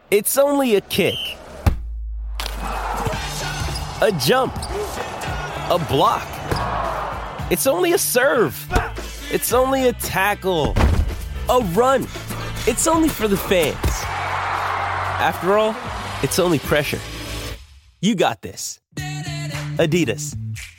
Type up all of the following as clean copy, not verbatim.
It's only a kick, a jump, a block. It's only a serve. It's only a tackle, a run. It's only for the fans. After all, it's only pressure. You got this. Adidas.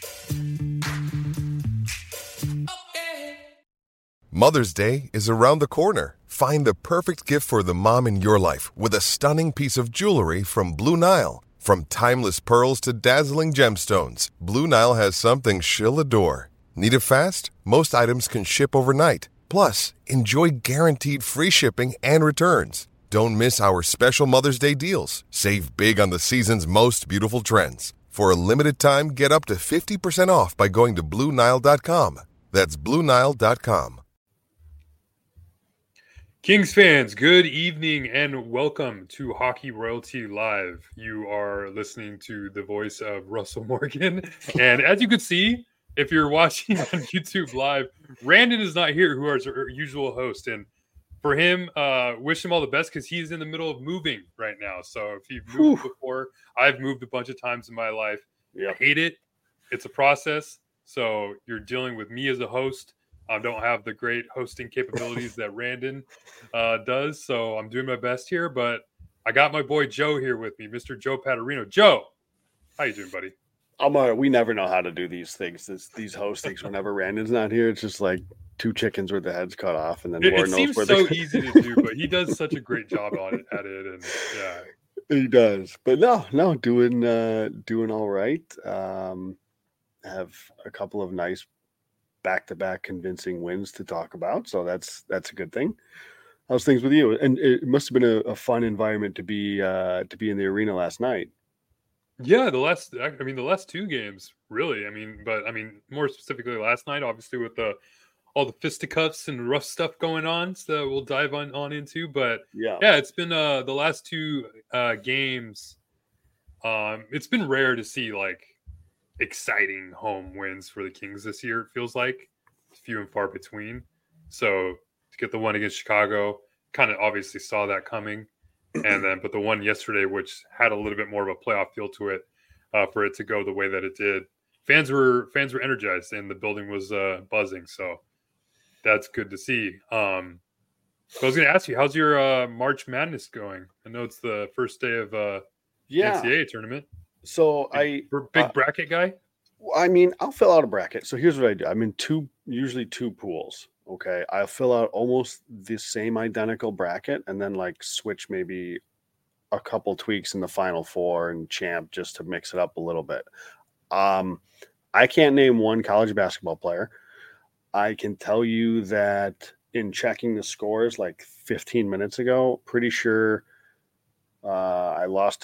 Mother's Day is around the corner. Find the perfect gift for the mom in your life with a stunning piece of jewelry from Blue Nile. From timeless pearls to dazzling gemstones, Blue Nile has something she'll adore. Need it fast? Most items can ship overnight. Plus, enjoy guaranteed free shipping and returns. Don't miss our special Mother's Day deals. Save big on the season's most beautiful trends. For a limited time, get up to 50% off by going to BlueNile.com. That's BlueNile.com. Kings fans, good evening and welcome to Hockey Royalty Live. You are listening to the voice of Russell Morgan. And as you can see, if you're watching on YouTube Live, Randon is not here, who is our usual host. And for him, wish him all the best because he's in the middle of moving right now. So if you've moved before, I've moved a bunch of times in my life. I hate it. It's a process. So you're dealing with me as a host. I don't have the great hosting capabilities that Randon does. So I'm doing my best here. But I got my boy Joe here with me, Mr. Joe Paterino. Joe, how you doing, buddy? I'm all right. We never know how to do these things. These hostings, whenever Randon's not here, it's just like two chickens with the heads cut off, and then it seems so easy to do, but he does such a great job at it, and yeah, he does. But no, doing all right. Have a couple of nice back-to-back convincing wins to talk about, so that's a good thing. How's things with you? And it must have been a fun environment to be in the arena last night. Yeah, the last two games, really. But more specifically last night, obviously with all the fisticuffs and rough stuff going on, so we'll dive on into. But yeah, it's been the last two games. It's been rare to see like exciting home wins for the Kings this year. It feels like few and far between. So to get the one against Chicago, kind of obviously saw that coming. But the one yesterday, which had a little bit more of a playoff feel to it, for it to go the way that it did, fans were energized and the building was buzzing. So that's good to see. So I was going to ask you, how's your March Madness going? I know it's the first day of the NCAA tournament. So big bracket guy. I'll fill out a bracket. So here's what I do. I'm in usually two pools. Okay, I'll fill out almost the same identical bracket and then like switch maybe a couple tweaks in the Final Four and champ just to mix it up a little bit. I can't name one college basketball player. I can tell you that in checking the scores like 15 minutes ago, pretty sure I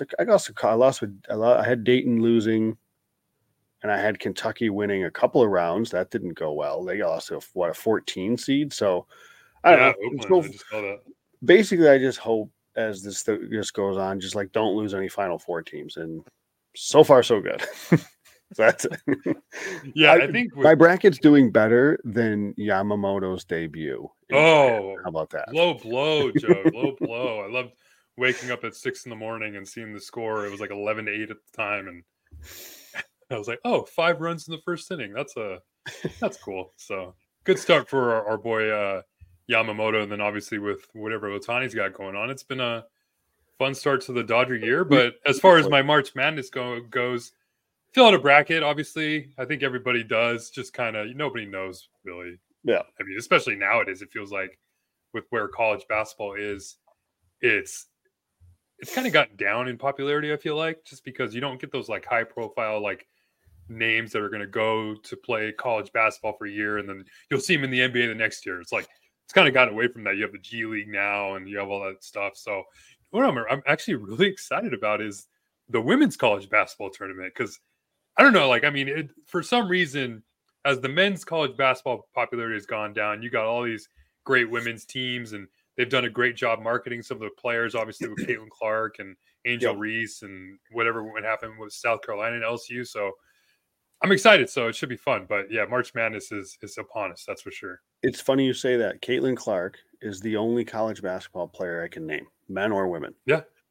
had Dayton losing. And I had Kentucky winning a couple of rounds. That didn't go well. They lost a 14 seed. So I don't know. I just saw that. Basically, I just hope as this goes on, just like don't lose any Final Four teams. And so far, so good. That's it. Yeah, I think my bracket's doing better than Yamamoto's debut. Oh, how about that? Low blow, Joe. Low blow. I loved waking up at 6 a.m. and seeing the score. It was like 11-8 at the time, and I was like, oh, 5 runs in the first inning. That's cool. So good start for our boy Yamamoto. And then obviously with whatever Ohtani's got going on, it's been a fun start to the Dodger year. But as far as my March Madness goes, fill out a bracket. Obviously, I think everybody does. Just kind of nobody knows really. Yeah. Especially nowadays, it feels like with where college basketball is, it's kind of gotten down in popularity. I feel like just because you don't get those like high profile like names that are going to go to play college basketball for a year and then you'll see them in the NBA the next year. It's like it's kind of gotten away from that. You have the G League now and you have all that stuff. So what I'm actually really excited about is the women's college basketball tournament because I don't know, for some reason as the men's college basketball popularity has gone down, you got all these great women's teams and they've done a great job marketing some of the players, obviously with Caitlin Clark and Angel Reese and whatever would happen with South Carolina and LSU. So I'm excited. So it should be fun. But yeah, March Madness is upon us. That's for sure. It's funny you say that. Caitlin Clark is the only college basketball player I can name, men or women. Yeah.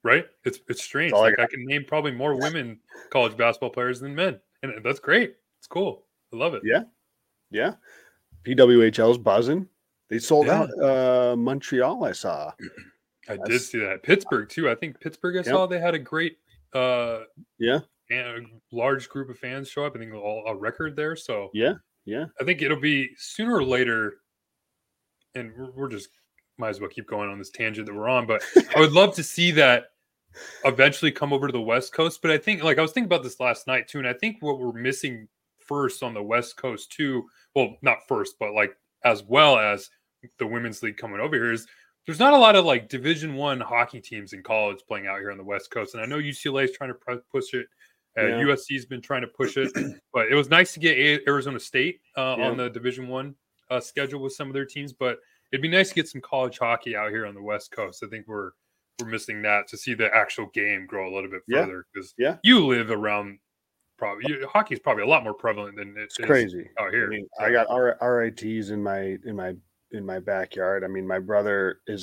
right? It's strange. all I Like I can name probably more women college basketball players than men, and that's great. It's cool. I love it. Yeah. PWHL's buzzing. They sold Yeah. out Montreal, I saw. I did see that. Pittsburgh too. I think Pittsburgh. I saw they had a great, Yeah. and a large group of fans show up. I think a record there. So Yeah. I think it'll be sooner or later, and we're just might as well keep going on this tangent that we're on. But I would love to see that eventually come over to the West Coast. But I think, like I was thinking about this last night too, and I think what we're missing first on the West Coast too. Well, not first, but like as well as the women's league coming over here is there's not a lot of like Division I hockey teams in college playing out here on the West Coast. And I know UCLA is trying to push it. USC's been trying to push it, but it was nice to get Arizona State on the Division I schedule with some of their teams. But it'd be nice to get some college hockey out here on the West Coast. I think we're missing that to see the actual game grow a little bit further because you live around. Hockey is probably a lot more prevalent than it's crazy out here. I mean, I got RITs in my backyard. I mean, my brother is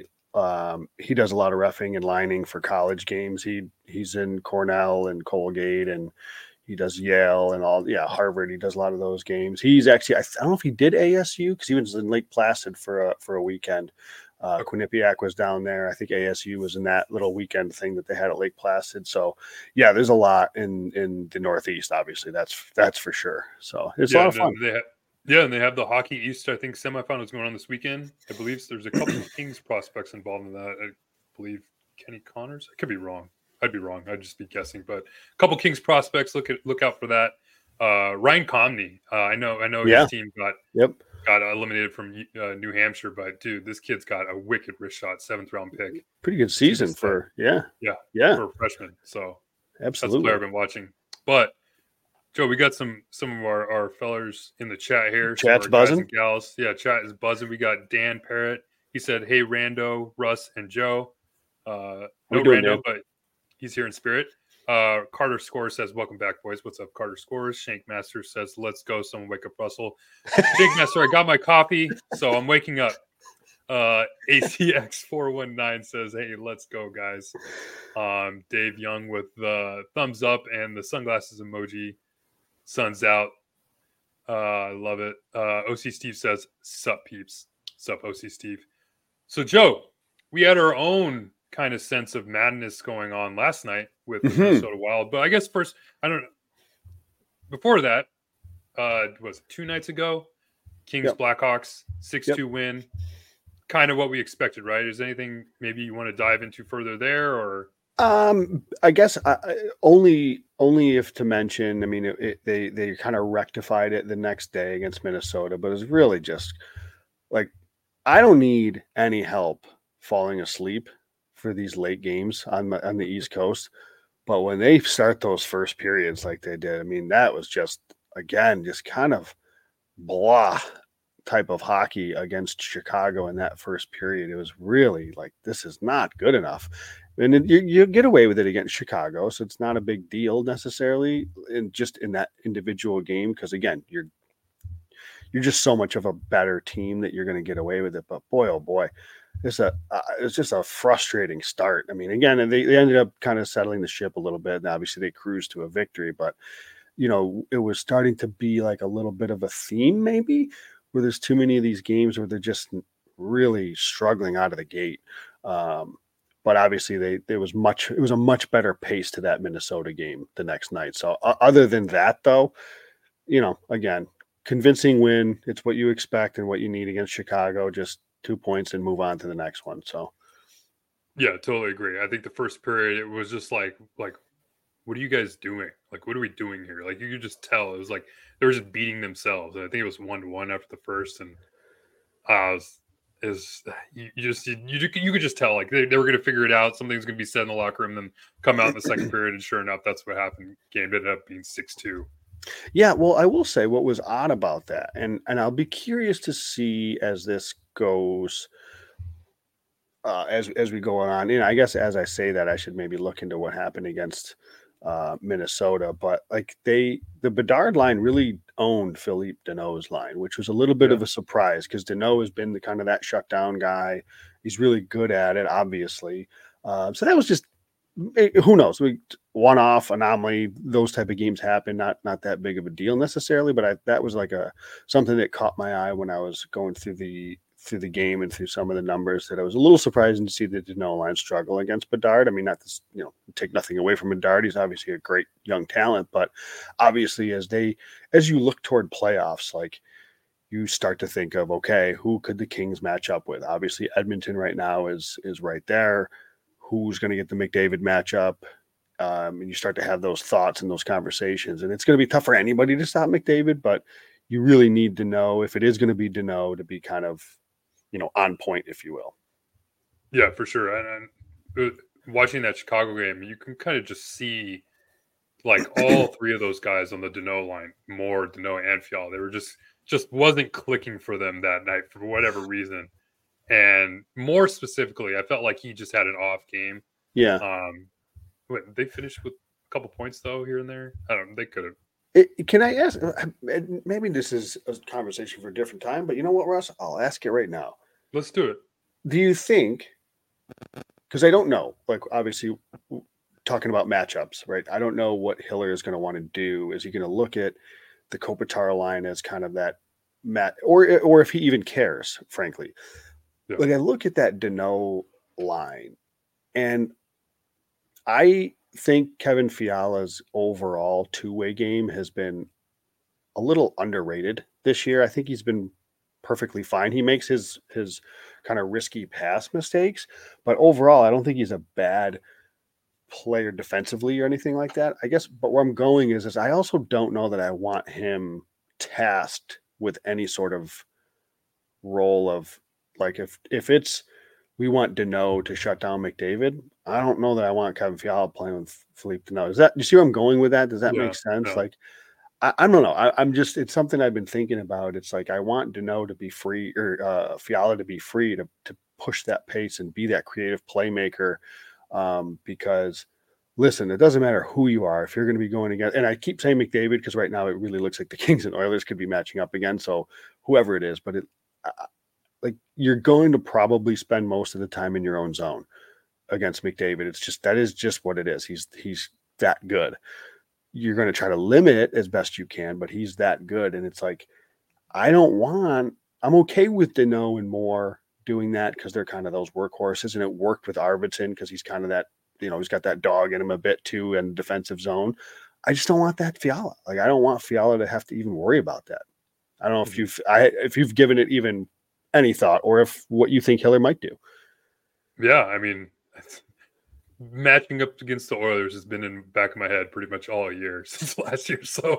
he does a lot of reffing and lining for college games. He's in Cornell and Colgate, and he does Yale and Harvard. He does a lot of those games. He's actually, I don't know if he did ASU because he was in Lake Placid for a weekend. Quinnipiac was down there. I think ASU was in that little weekend thing that they had at Lake Placid. So yeah, there's a lot in the Northeast, obviously. That's for sure. So it's a lot of fun. And they have the Hockey East, I think, semifinals going on this weekend. I believe there's a couple of Kings prospects involved in that. I believe Kenny Connors. I could be wrong. I'd be wrong. I'd just be guessing. But a couple Kings prospects. Look out for that. Ryan Comney. I know his team got eliminated from New Hampshire, but dude, this kid's got a wicked wrist shot, 7th round pick. Pretty good season for for a freshman. So absolutely, that's the player I've been watching. But Joe, we got some of our fellers in the chat here. Chat's buzzing. Guys and gals. Yeah, chat is buzzing. We got Dan Parrott. He said, "Hey, Rando, Russ, and Joe." No Rando, but he's here in spirit. Carter Scores says, "Welcome back, boys." What's up, Carter Scores? Shank Master says, "Let's go. Someone wake up Russell." Shank Master, I got my coffee, so I'm waking up. ACX419 says, "Hey, let's go, guys." Dave Young with the thumbs up and the sunglasses emoji. Sun's out. Love it. OC Steve says, "Sup, peeps." Sup, OC Steve. So, Joe, we had our own kind of sense of madness going on last night with the Minnesota Wild. But I guess first, I don't know. Before that, was it 2 nights ago? Kings Blackhawks 6-2 win. Kind of what we expected, right? Is anything maybe you want to dive into further there, or? I guess only if to mention. I mean, they kind of rectified it the next day against Minnesota, but it was really just like I don't need any help falling asleep for these late games on the East Coast. But when they start those first periods like they did, I mean, that was just kind of blah type of hockey against Chicago in that first period. It was really like, this is not good enough. And you get away with it against Chicago, so it's not a big deal necessarily in that individual game because, again, you're just so much of a better team that you're going to get away with it. But boy, oh boy, it's just a frustrating start. I mean, again, they ended up kind of settling the ship a little bit, and obviously they cruised to a victory. But it was starting to be like a little bit of a theme, maybe, where there's too many of these games where they're just really struggling out of the gate. But obviously it was a much better pace to that Minnesota game the next night. So other than that, though, again, convincing win. It's what you expect and what you need against Chicago. Just 2 points and move on to the next one. So, yeah, totally agree. I think the first period, it was just like, what are you guys doing? Like, what are we doing here? Like, you could just tell it was like they were just beating themselves. And I think it was 1-1 after the first, and you could just tell like they were going to figure it out. Something's going to be said in the locker room, then come out in the second period, and sure enough, that's what happened. Game ended up being 6-2. Yeah, well, I will say what was odd about that, and I'll be curious to see as this goes, as we go on. I guess as I say that, I should maybe look into what happened against Minnesota, but like the Bedard line really owned Philippe Deneau's line, which was a little bit of a surprise because Deneau has been the kind of that shutdown guy. He's really good at it, obviously. So that was just who knows? One-off anomaly, those type of games happen. Not that big of a deal necessarily, but that was like something that caught my eye when I was going through the game and through some of the numbers, that I was a little surprising to see the Danault line struggle against Bedard. I mean, not to take nothing away from Bedard. He's obviously a great young talent, but obviously as you look toward playoffs, like, you start to think of, okay, who could the Kings match up with? Obviously, Edmonton right now is right there. Who's going to get the McDavid matchup? And you start to have those thoughts and those conversations. And it's going to be tough for anybody to stop McDavid, but you really need to know, if it is going to be Danault, to be kind of, on point, if you will. Yeah, for sure. And watching that Chicago game, you can kind of just see, like, all three of those guys on the Danault line, Moore, Danault, and Fiala. They were just wasn't clicking for them that night for whatever reason. And more specifically, I felt like he just had an off game. Yeah. They finished with a couple points though here and there. I don't know. They could have. Can I ask? Maybe this is a conversation for a different time, but you know what, Russ? I'll ask it right now. Let's do it. Do you think? Because I don't know. Like, obviously, talking about matchups, right? I don't know what Hiller is going to want to do. Is he going to look at the Kopitar line as kind of that or if he even cares, frankly? Yeah. Like, I look at that Danault line, and I think Kevin Fiala's overall two-way game has been a little underrated this year. I think he's been perfectly fine. He makes his kind of risky pass mistakes, but overall, I don't think he's a bad player defensively or anything like that, I guess. But where I'm going is I also don't know that I want him tasked with any sort of role of, like, if it's, we want Danault to shut down McDavid, I don't know that I want Kevin Fiala playing with Philippe Danault. Do you see where I'm going with that? Does that make sense? No. Like, I don't know. I'm just, it's something I've been thinking about. It's like, I want Danault to be free, or Fiala to be free to push that pace and be that creative playmaker. Because listen, it doesn't matter who you are. If you're going to be going against, and I keep saying McDavid because right now it really looks like the Kings and Oilers could be matching up again. So whoever it is, but like, you're going to probably spend most of the time in your own zone against McDavid. It's just, that is just what it is. He's that good. You're going to try to limit it as best you can, but he's that good. And it's like, I'm okay with Danault and Moore doing that because they're kind of those workhorses, and it worked with Arvidsson because he's kind of that, he's got that dog in him a bit too, and defensive zone. I just don't want that Fiala. Like, I don't want Fiala to have to even worry about that. I don't know if you've given it even any thought, or if what you think Hiller might do. Yeah, I mean, matching up against the Oilers has been in the back of my head pretty much all year since last year. So,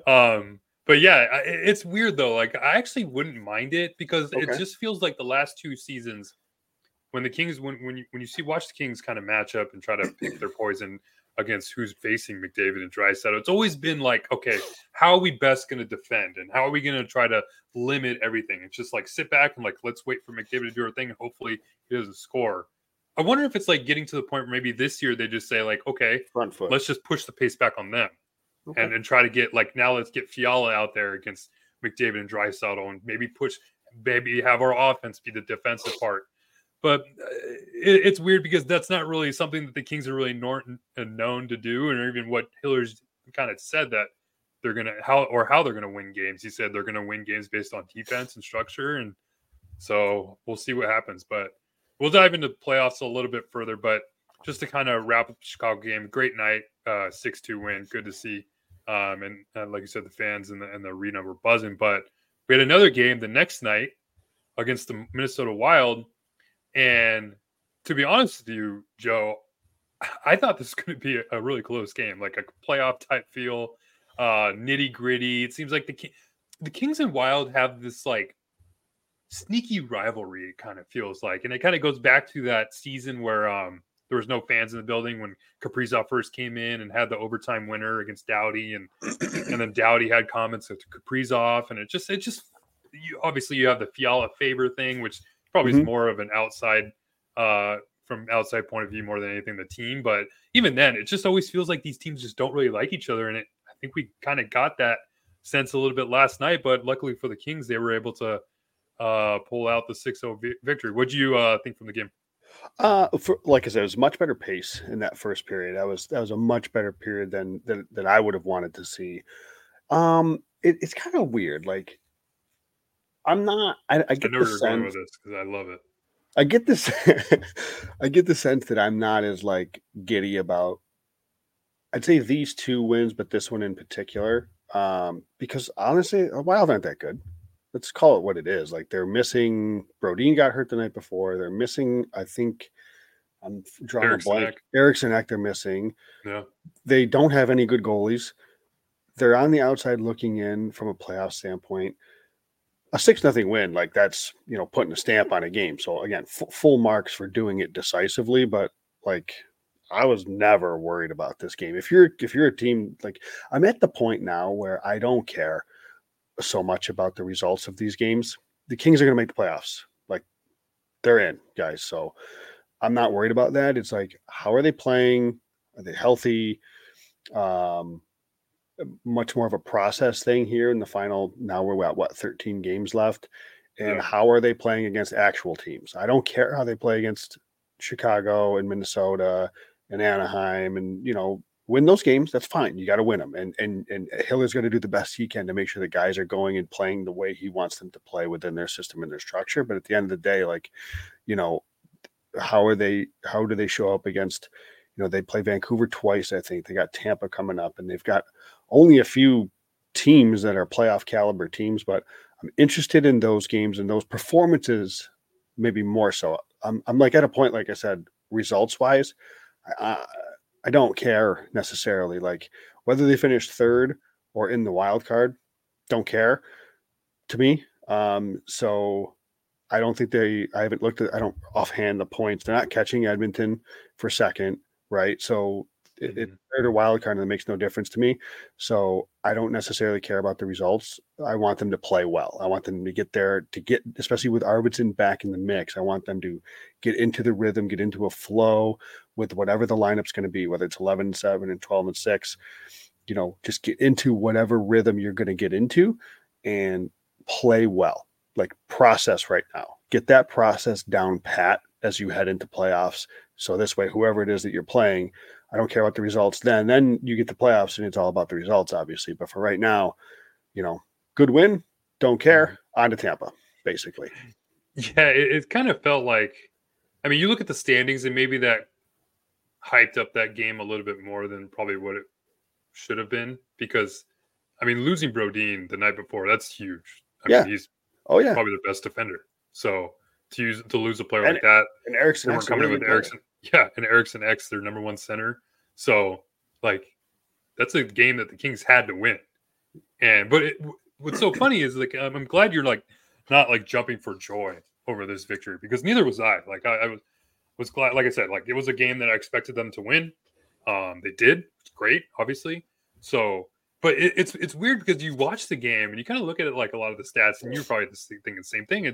but yeah, it's weird though. Like, I actually wouldn't mind it because it just feels like the last two seasons when the Kings, when you watch the Kings kind of match up and try to pick their poison against who's facing McDavid and Draisaitl, it's always been like, okay, how are we best going to defend, and how are we going to try to limit everything? It's just like, sit back and like, let's wait for McDavid to do her thing, and hopefully he doesn't score. I wonder if it's like getting to the point where maybe this year they just say like, okay, front foot, let's just push the pace back on them, and try to get, like, now let's get Fiala out there against McDavid and Draisaitl, and maybe have our offense be the defensive part. But it's weird because that's not really something that the Kings are really known to do, and even what Hiller's kind of said that they're gonna how they're gonna win games. He said they're gonna win games based on defense and structure, and so we'll see what happens. But we'll dive into playoffs a little bit further. But just to kind of wrap up the Chicago game, great night, 6-2 win, good to see. And like you said, the fans and the arena were buzzing. But we had another game the next night against the Minnesota Wild. And to be honest with you, Joe, I thought this was going to be a really close game, like a playoff type feel, nitty gritty. It seems like the Kings and Wild have this like sneaky rivalry, it kind of feels like. And it kind of goes back to that season where there was no fans in the building when Kaprizov first came in and had the overtime winner against Doughty. And then Doughty had comments to Kaprizov. And it just obviously you have the Fiala favor thing, which probably is more of an outside from outside point of view more than anything the team. But even then, it just always feels like these teams just don't really like each other. And I think we kind of got that sense a little bit last night. But luckily for the Kings, they were able to pull out the 6-0 victory. What do you think from the game? For like I said, it was much better pace in that first period. That was a much better period than I would have wanted to see. It's kind of weird. Like I'm not. I I get know the where you're going sense. with this because I love it. I get this. I get the sense that I'm not as like giddy about. I'd say these two wins, but this one in particular, because honestly, the Wild aren't that good. Let's call it what it is. Like they're missing. Brodin got hurt the night before. They're missing. I think I'm drawing a Eric blank. Stanek. Eriksson Ek, they're missing. Yeah. They don't have any good goalies. They're on the outside looking in from a playoff standpoint. A 6-0 win, like that's putting a stamp on a game. So again, full marks for doing it decisively. But like, I was never worried about this game. If you're a team, like I'm at the point now where I don't care so much about the results of these games. The Kings are going to make the playoffs. Like they're in, guys. So I'm not worried about that. It's like, how are they playing? Are they healthy? Much more of a process thing here in the final. Now we're at 13 games left. And Yeah. how are they playing against actual teams? I don't care how they play against Chicago and Minnesota and Anaheim and, win those games. That's fine. You got to win them. And Hiller's going to do the best he can to make sure the guys are going and playing the way he wants them to play within their system and their structure. But at the end of the day, like, how do they show up against, they play Vancouver twice. I think they got Tampa coming up and they've got only a few teams that are playoff caliber teams, but I'm interested in those games and those performances, maybe more so. I'm like at a point, like I said, results wise, I don't care necessarily. Like whether they finish third or in the wild card, don't care to me. So I don't think I haven't looked at, I don't offhand the points. They're not catching Edmonton for second, right? So it's third or wild card and it makes no difference to me. So I don't necessarily care about the results. I want them to play well. I want them to get there especially with Arvidsson back in the mix. I want them to get into the rhythm, get into a flow with whatever the lineup's going to be, whether it's 11-7 and 12-6, just get into whatever rhythm you're going to get into and play well, like process right now, get that process down pat as you head into playoffs. So this way, whoever it is that you're playing, I don't care about the results then you get the playoffs and it's all about the results, obviously. But for right now, good win, don't care, on to Tampa, basically. Yeah, it kind of felt like, I mean, you look at the standings and maybe that hyped up that game a little bit more than probably what it should have been because, I mean, losing Brodin the night before, that's huge. I mean, he's probably the best defender. So to lose a player like that, and Eriksson Ek coming in with Eriksson, and Eriksson Ek, their number one center. So like that's a game that the Kings had to win. But what's so funny is like I'm glad you're like not like jumping for joy over this victory because neither was I. Like I was glad. Like I said, like it was a game that I expected them to win. They did. It's great, obviously. So. But it's weird because you watch the game and you kind of look at it like a lot of the stats, and you're probably thinking the same thing.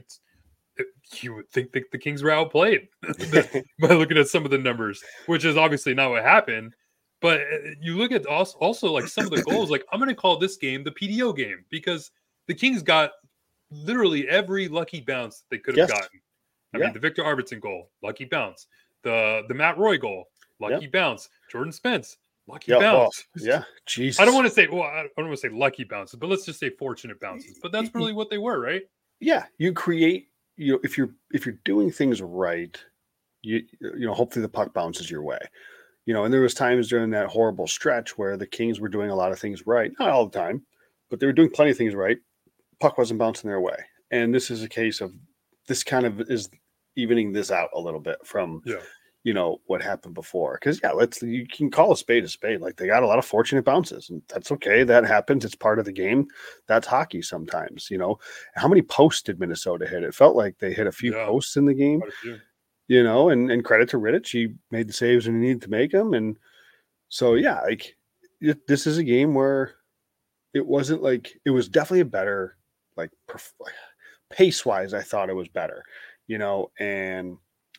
You would think the Kings were outplayed by looking at some of the numbers, which is obviously not what happened. But you look at also like some of the goals. Like I'm going to call this game the PDO game because the Kings got literally every lucky bounce that they could have gotten. I mean, the Victor Arvidsson goal, lucky bounce. The Matt Roy goal, lucky bounce. Jordan Spence. Lucky bounce. Jesus. I don't want to say, I don't want to say lucky bounces, but let's just say fortunate bounces. But that's really what they were, right? Yeah, you create. If you're doing things right, hopefully the puck bounces your way. And there was times during that horrible stretch where the Kings were doing a lot of things right, not all the time, but they were doing plenty of things right. Puck wasn't bouncing their way, and this is a case of this kind of is evening this out a little bit from. What happened before. Because you can call a spade. Like they got a lot of fortunate bounces, and that's okay. That happens. It's part of the game. That's hockey sometimes. How many posts did Minnesota hit? It felt like they hit a few posts in the game. And credit to Rittich, he made the saves when he needed to make them. And so this is a game where it wasn't like it was definitely a better pace wise. I thought it was better. And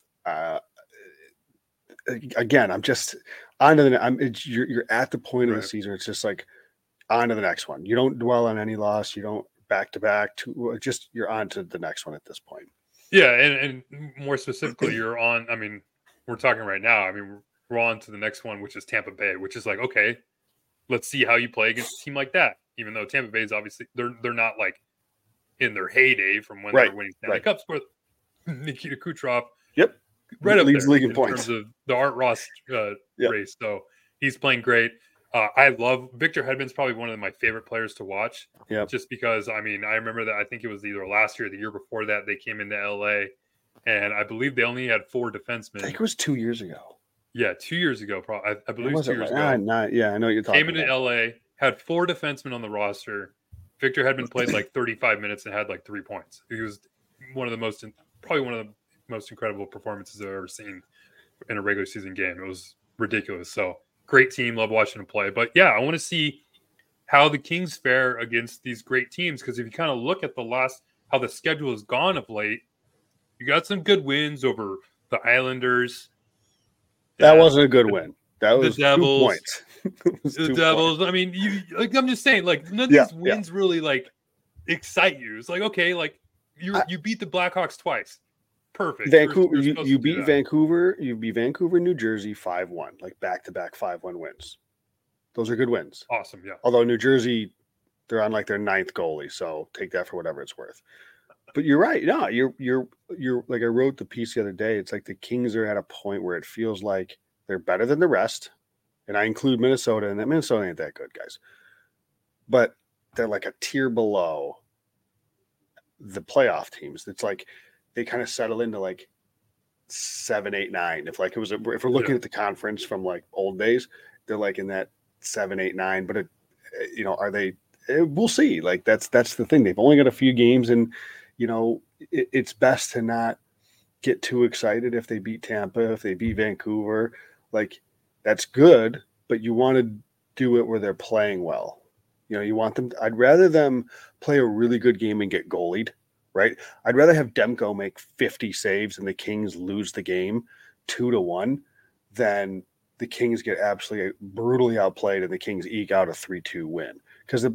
again, I'm just on to the. You're at the point of the season. It's just like on to the next one. You don't dwell on any loss. You don't back to back. Just you're on to the next one at this point. Yeah, and more specifically, you're on. I mean, we're talking right now. I mean, we're on to the next one, which is Tampa Bay, which is like, okay, let's see how you play against a team like that. Even though Tampa Bay is obviously they're not like in their heyday from when they were winning Stanley Cups, but Nikita Kucherov, right up leads there league in in points. terms of the Art Ross race. So he's playing great. I love Victor Hedman's probably one of my favorite players to watch. Just because I remember that I think it was either last year or the year before that they came into LA, and I believe they only had 4 defensemen. I think it was 2 years ago. Yeah, 2 years ago. Probably I believe it was 2 years ago. I know what you're talking about. Came into LA, had 4 defensemen on the roster. Victor Hedman played like 35 minutes and had like 3 points. He was probably one of the most incredible performances I've ever seen in a regular season game. It was ridiculous. So great team. Love watching them play. But yeah, I want to see how the Kings fare against these great teams. Because if you kind of look at how the schedule has gone of late, you got some good wins over the Islanders. That wasn't a good win. That was the Devils. 2 points. The Devils. Points. I mean, I'm just saying, like, none of these wins really like excite you. It's like, okay, like you beat the Blackhawks twice. Perfect. Vancouver, you beat Vancouver. You beat Vancouver, New Jersey 5-1, like back-to-back 5-1 wins. Those are good wins. Awesome, yeah. Although New Jersey, they're on like their 9th goalie, so take that for whatever it's worth. But you're right. No, you're like I wrote the piece the other day. It's like the Kings are at a point where it feels like they're better than the rest, and I include Minnesota, and that Minnesota ain't that good, guys. But they're like a tier below the playoff teams. It's like they kind of settle into like 7, 8, 9. If we're looking at the conference from like old days, they're like in that 7, 8, 9. But are they? We'll see. Like that's the thing. They've only got a few games, and it's best to not get too excited if they beat Tampa, if they beat Vancouver. Like that's good, but you want to do it where they're playing well. You want them. I'd rather them play a really good game and get goalied. Right. I'd rather have Demko make 50 saves and the Kings lose the game 2-1 than the Kings get absolutely brutally outplayed and the Kings eke out a 3-2 win. Because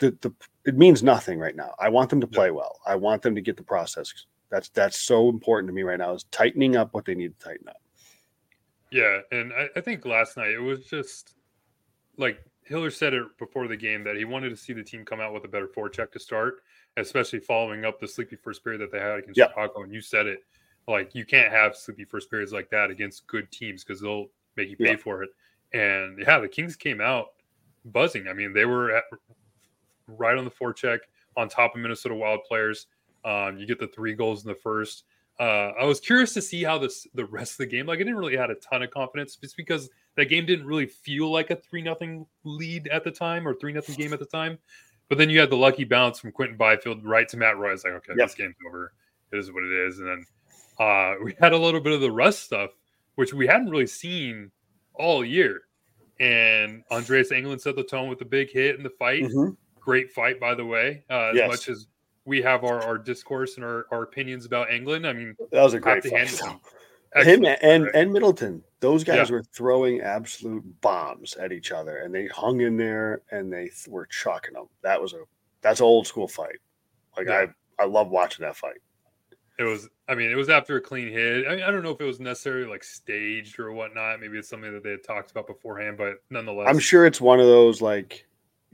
it means nothing right now. I want them to play well. I want them to get the process. That's so important to me right now is tightening up what they need to tighten up. Yeah, and I think last night it was just like Hiller said it before the game that he wanted to see the team come out with a better forecheck to start, especially following up the sleepy first period that they had against Chicago. And you said it, like you can't have sleepy first periods like that against good teams because they'll make you pay for it. And the Kings came out buzzing. I mean, they were right on the forecheck on top of Minnesota Wild players. You get the 3 goals in the first. I was curious to see how the rest of the game, like I didn't really have a ton of confidence just because that game didn't really feel like a 3-0 lead at the time or 3-0 game at the time. But then you had the lucky bounce from Quentin Byfield right to Matt Roy. It's like, okay, this game's over. It is what it is. And then we had a little bit of the rust stuff, which we hadn't really seen all year. And Andreas Englund set the tone with the big hit in the fight. Mm-hmm. Great fight, by the way. As much as we have our discourse and our opinions about Englund, I mean, that was a great fight. Him and Middleton, those guys were throwing absolute bombs at each other, and they hung in there and they were chucking them. That's an old school fight. Like I love watching that fight. It was after a clean hit. I don't know if it was necessarily like staged or whatnot. Maybe it's something that they had talked about beforehand, but nonetheless, I'm sure it's one of those like,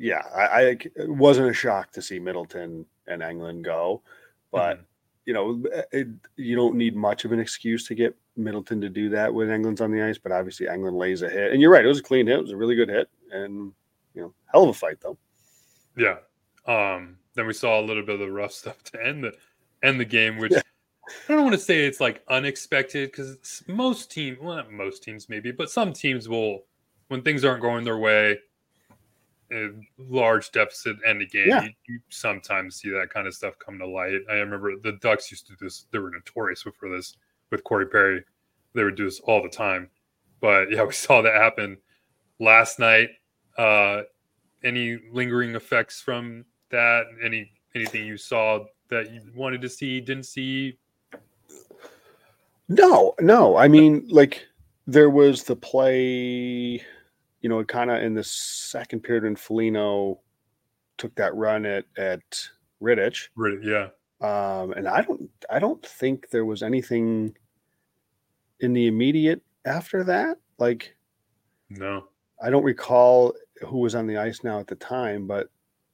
it wasn't a shock to see Middleton and Englund go, but you don't need much of an excuse to get Middleton to do that when Englund's on the ice. But obviously, Englund lays a hit, and you're right; it was a clean hit. It was a really good hit, and hell of a fight though. Yeah. Then we saw a little bit of the rough stuff to end the game, which I don't want to say it's like unexpected because most teams, well, not most teams maybe, but some teams will, when things aren't going their way, a large deficit end a game. Yeah. You sometimes see that kind of stuff come to light. I remember the Ducks used to do this. They were notorious for this with Corey Perry. They would do this all the time. But we saw that happen last night. Any lingering effects from that? Anything you saw that you wanted to see, didn't see? No. I mean, like there was the play, kind of in the second period when Foligno took that run at Rittich. Yeah. And I don't think there was anything in the immediate after that. Like, No. I don't recall who was on the ice now at the time, but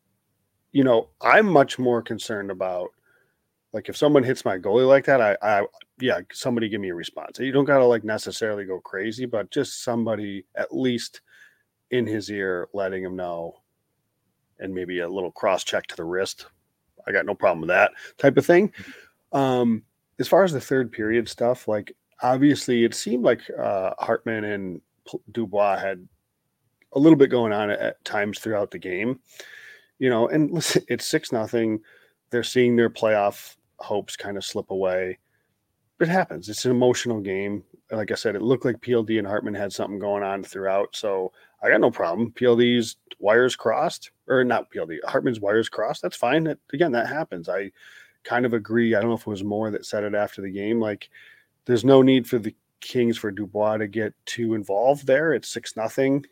I'm much more concerned about, like, if someone hits my goalie like that, yeah, somebody give me a response. You don't gotta like necessarily go crazy, but just somebody at least in his ear letting him know, and maybe a little cross check to the wrist. I got no problem with that type of thing. As far as the third period stuff, like, obviously it seemed like Hartman and Dubois had a little bit going on at times throughout the game, and listen, it's 6-0. They're seeing their playoff hopes kind of slip away. It happens. It's an emotional game. Like I said, it looked like PLD and Hartman had something going on throughout. So I got no problem. PLD's wires crossed, or not PLD, Hartman's wires crossed. That's fine. That happens. I kind of agree. I don't know if it was Moore that said it after the game. Like, there's no need for the Kings, for Dubois to get too involved there. It's 6-0.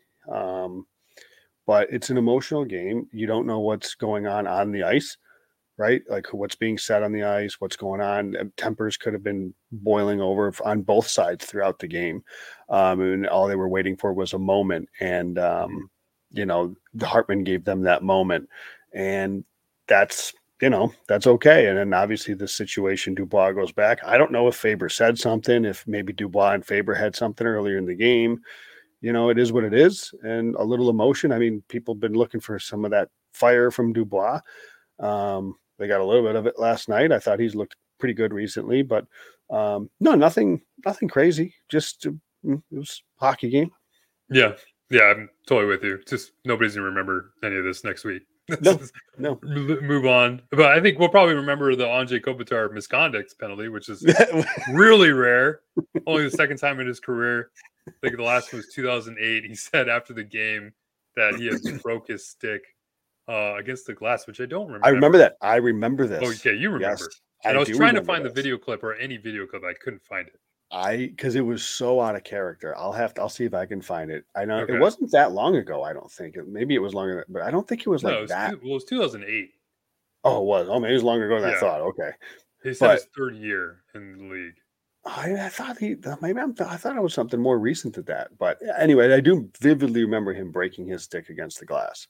But it's an emotional game. You don't know what's going on the ice, right? Like, what's being said on the ice, what's going on. Tempers could have been boiling over on both sides throughout the game. And all they were waiting for was a moment. And, the Hartman gave them that moment. And that's okay. And then obviously the situation, Dubois goes back. I don't know if Faber said something, if maybe Dubois and Faber had something earlier in the game. It is what it is, and a little emotion. I mean, people have been looking for some of that fire from Dubois. They got a little bit of it last night. I thought he's looked pretty good recently, but no, nothing crazy. Just it was a hockey game. Yeah, I'm totally with you. Just nobody's gonna remember any of this next week. No. Move on. But I think we'll probably remember the Anze Kopitar misconduct penalty, which is really rare. Only the second time in his career. I think the last one was 2008. He said after the game that he had broke his stick against the glass, which I don't remember. I remember that. I remember this. Oh, okay, you remember. Yes, and I was trying to find the video clip or any video clip. I couldn't find it. Because it was so out of character. I'll see if I can find it. I know It wasn't that long ago. I don't think. Maybe it was longer, but I don't think it was that. It was 2008. Oh, it was. Oh, maybe it was longer ago than I thought. Okay. He said his third year in the league. I thought I thought it was something more recent than that. But anyway, I do vividly remember him breaking his stick against the glass.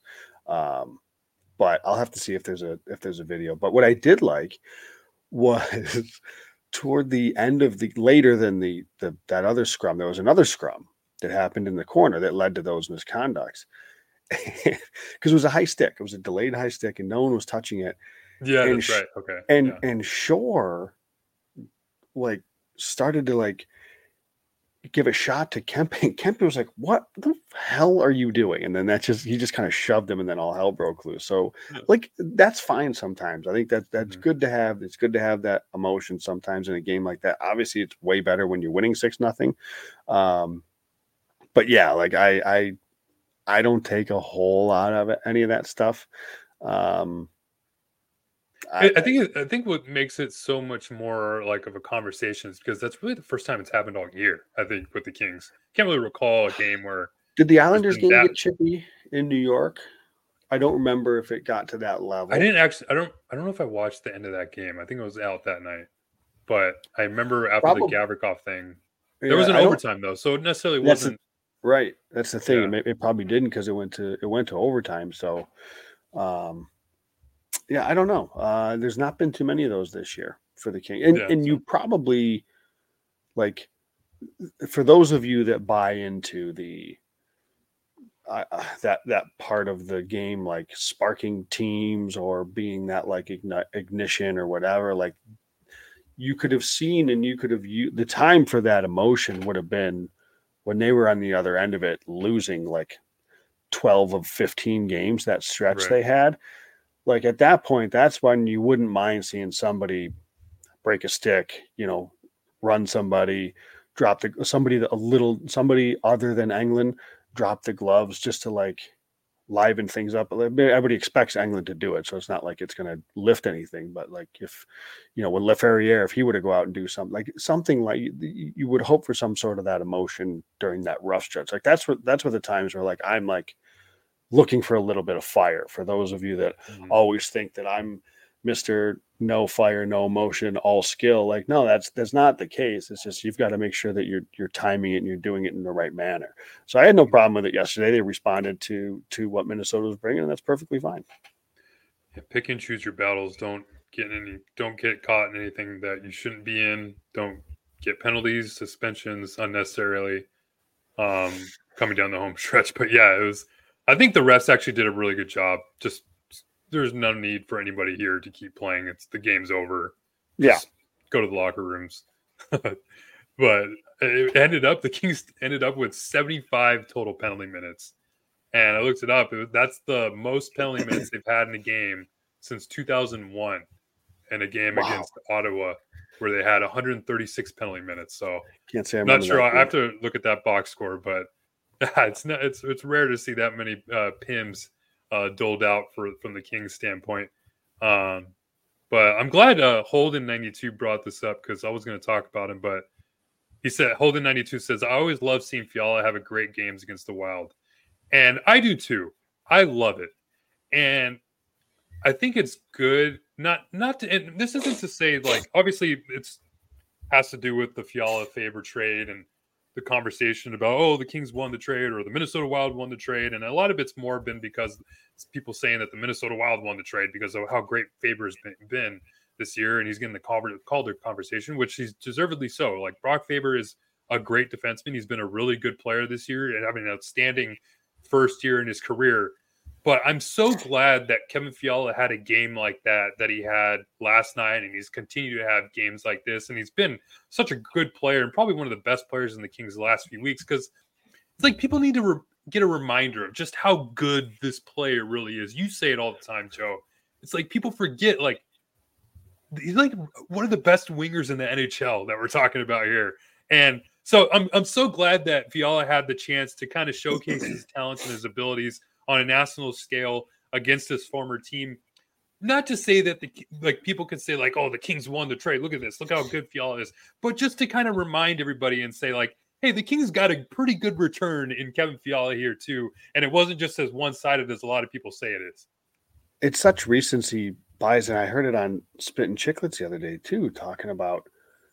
But I'll have to see if there's a video. But what I did like was toward the end of later than that other scrum, there was another scrum that happened in the corner that led to those misconducts. Because it was a high stick. It was a delayed high stick and no one was touching it. Yeah, that's right. Okay. And Shore started to give a shot to Kempe. And Kempe was like, "What the hell are you doing?" And then he just kind of shoved him, and then all hell broke loose. So that's fine sometimes. I think that's good to have. It's good to have that emotion sometimes in a game like that. Obviously, it's way better when you're winning 6-0. But yeah, I don't take a whole lot of any of that stuff. I think what makes it so much more of a conversation is because that's really the first time it's happened all year. I think with the Kings, can't really recall a game where did the Islanders game get chippy in New York? I don't remember if it got to that level. I didn't actually. I don't know if I watched the end of that game. I think I was out that night, but I remember after the Gavrikov thing, there was an overtime though, so it necessarily wasn't right. That's the thing. Yeah. It probably didn't because it went to overtime. So. Yeah, I don't know. There's not been too many of those this year for the King. And you probably, for those of you that buy into the that part of the game, sparking teams or being that ignition or whatever, you could have seen and you could have the time for that emotion would have been when they were on the other end of it, losing 12 of 15 games, that stretch they had. At that point, that's when you wouldn't mind seeing somebody break a stick, run somebody, drop somebody other than Englund, drop the gloves just to liven things up. Everybody expects Englund to do it, so it's not like it's going to lift anything. But if when Leferrier, if he were to go out and do something you would hope for some sort of that emotion during that rough stretch. That's what the times where I'm looking for a little bit of fire. For those of you that always think that I'm Mr. no fire, no motion, all skill. Like, no, that's not the case. It's just you've got to make sure that you're timing it and you're doing it in the right manner. So I had no problem with it yesterday. They responded to what Minnesota was bringing, and that's perfectly fine. Yeah, pick and choose your battles. Don't get caught in anything that you shouldn't be in. Don't get penalties, suspensions unnecessarily coming down the home stretch. But yeah, I think the refs actually did a really good job. Just there's no need for anybody here to keep playing. The game's over. Just go to the locker rooms. But it ended up, the Kings ended up with 75 total penalty minutes. And I looked it up. That's the most penalty minutes they've had in a game since 2001 in a game against Ottawa, where they had 136 penalty minutes. So can't say I'm not sure. I have to look at that box score, but it's rare to see that many PIMs doled out from the Kings standpoint. But I'm glad Holden 92 brought this up, because I was going to talk about him, but he said, Holden 92 says, I always love seeing Fiala have a great games against the Wild. And I do too. I love it. And I think it's good. Not to, and this isn't to say, like, obviously it's has to do with the Fiala Faber trade and the conversation about, oh, the Kings won the trade or the Minnesota Wild won the trade. And a lot of it's more been because people saying that the Minnesota Wild won the trade because of how great Faber's been this year. And he's getting the Calder conversation, which he's deservedly so. Like, Brock Faber is a great defenseman. He's been a really good player this year and having an outstanding first year in his career. But I'm so glad that Kevin Fiala had a game like that he had last night, and he's continued to have games like this. And he's been such a good player and probably one of the best players in the Kings the last few weeks, because it's like people need to get a reminder of just how good this player really is. You say it all the time, Joe. It's like people forget, like, he's like one of the best wingers in the NHL that we're talking about here. And so I'm so glad that Fiala had the chance to kind of showcase his talents and his abilities on a national scale against his former team. Not to say that people could say, like, oh, the Kings won the trade. Look at this. Look how good Fiala is. But just to kind of remind everybody and say, like, hey, the Kings got a pretty good return in Kevin Fiala here too. And it wasn't just as one-sided as a lot of people say it is. It's such recency bias. And I heard it on Spittin' Chicklets the other day too, talking about,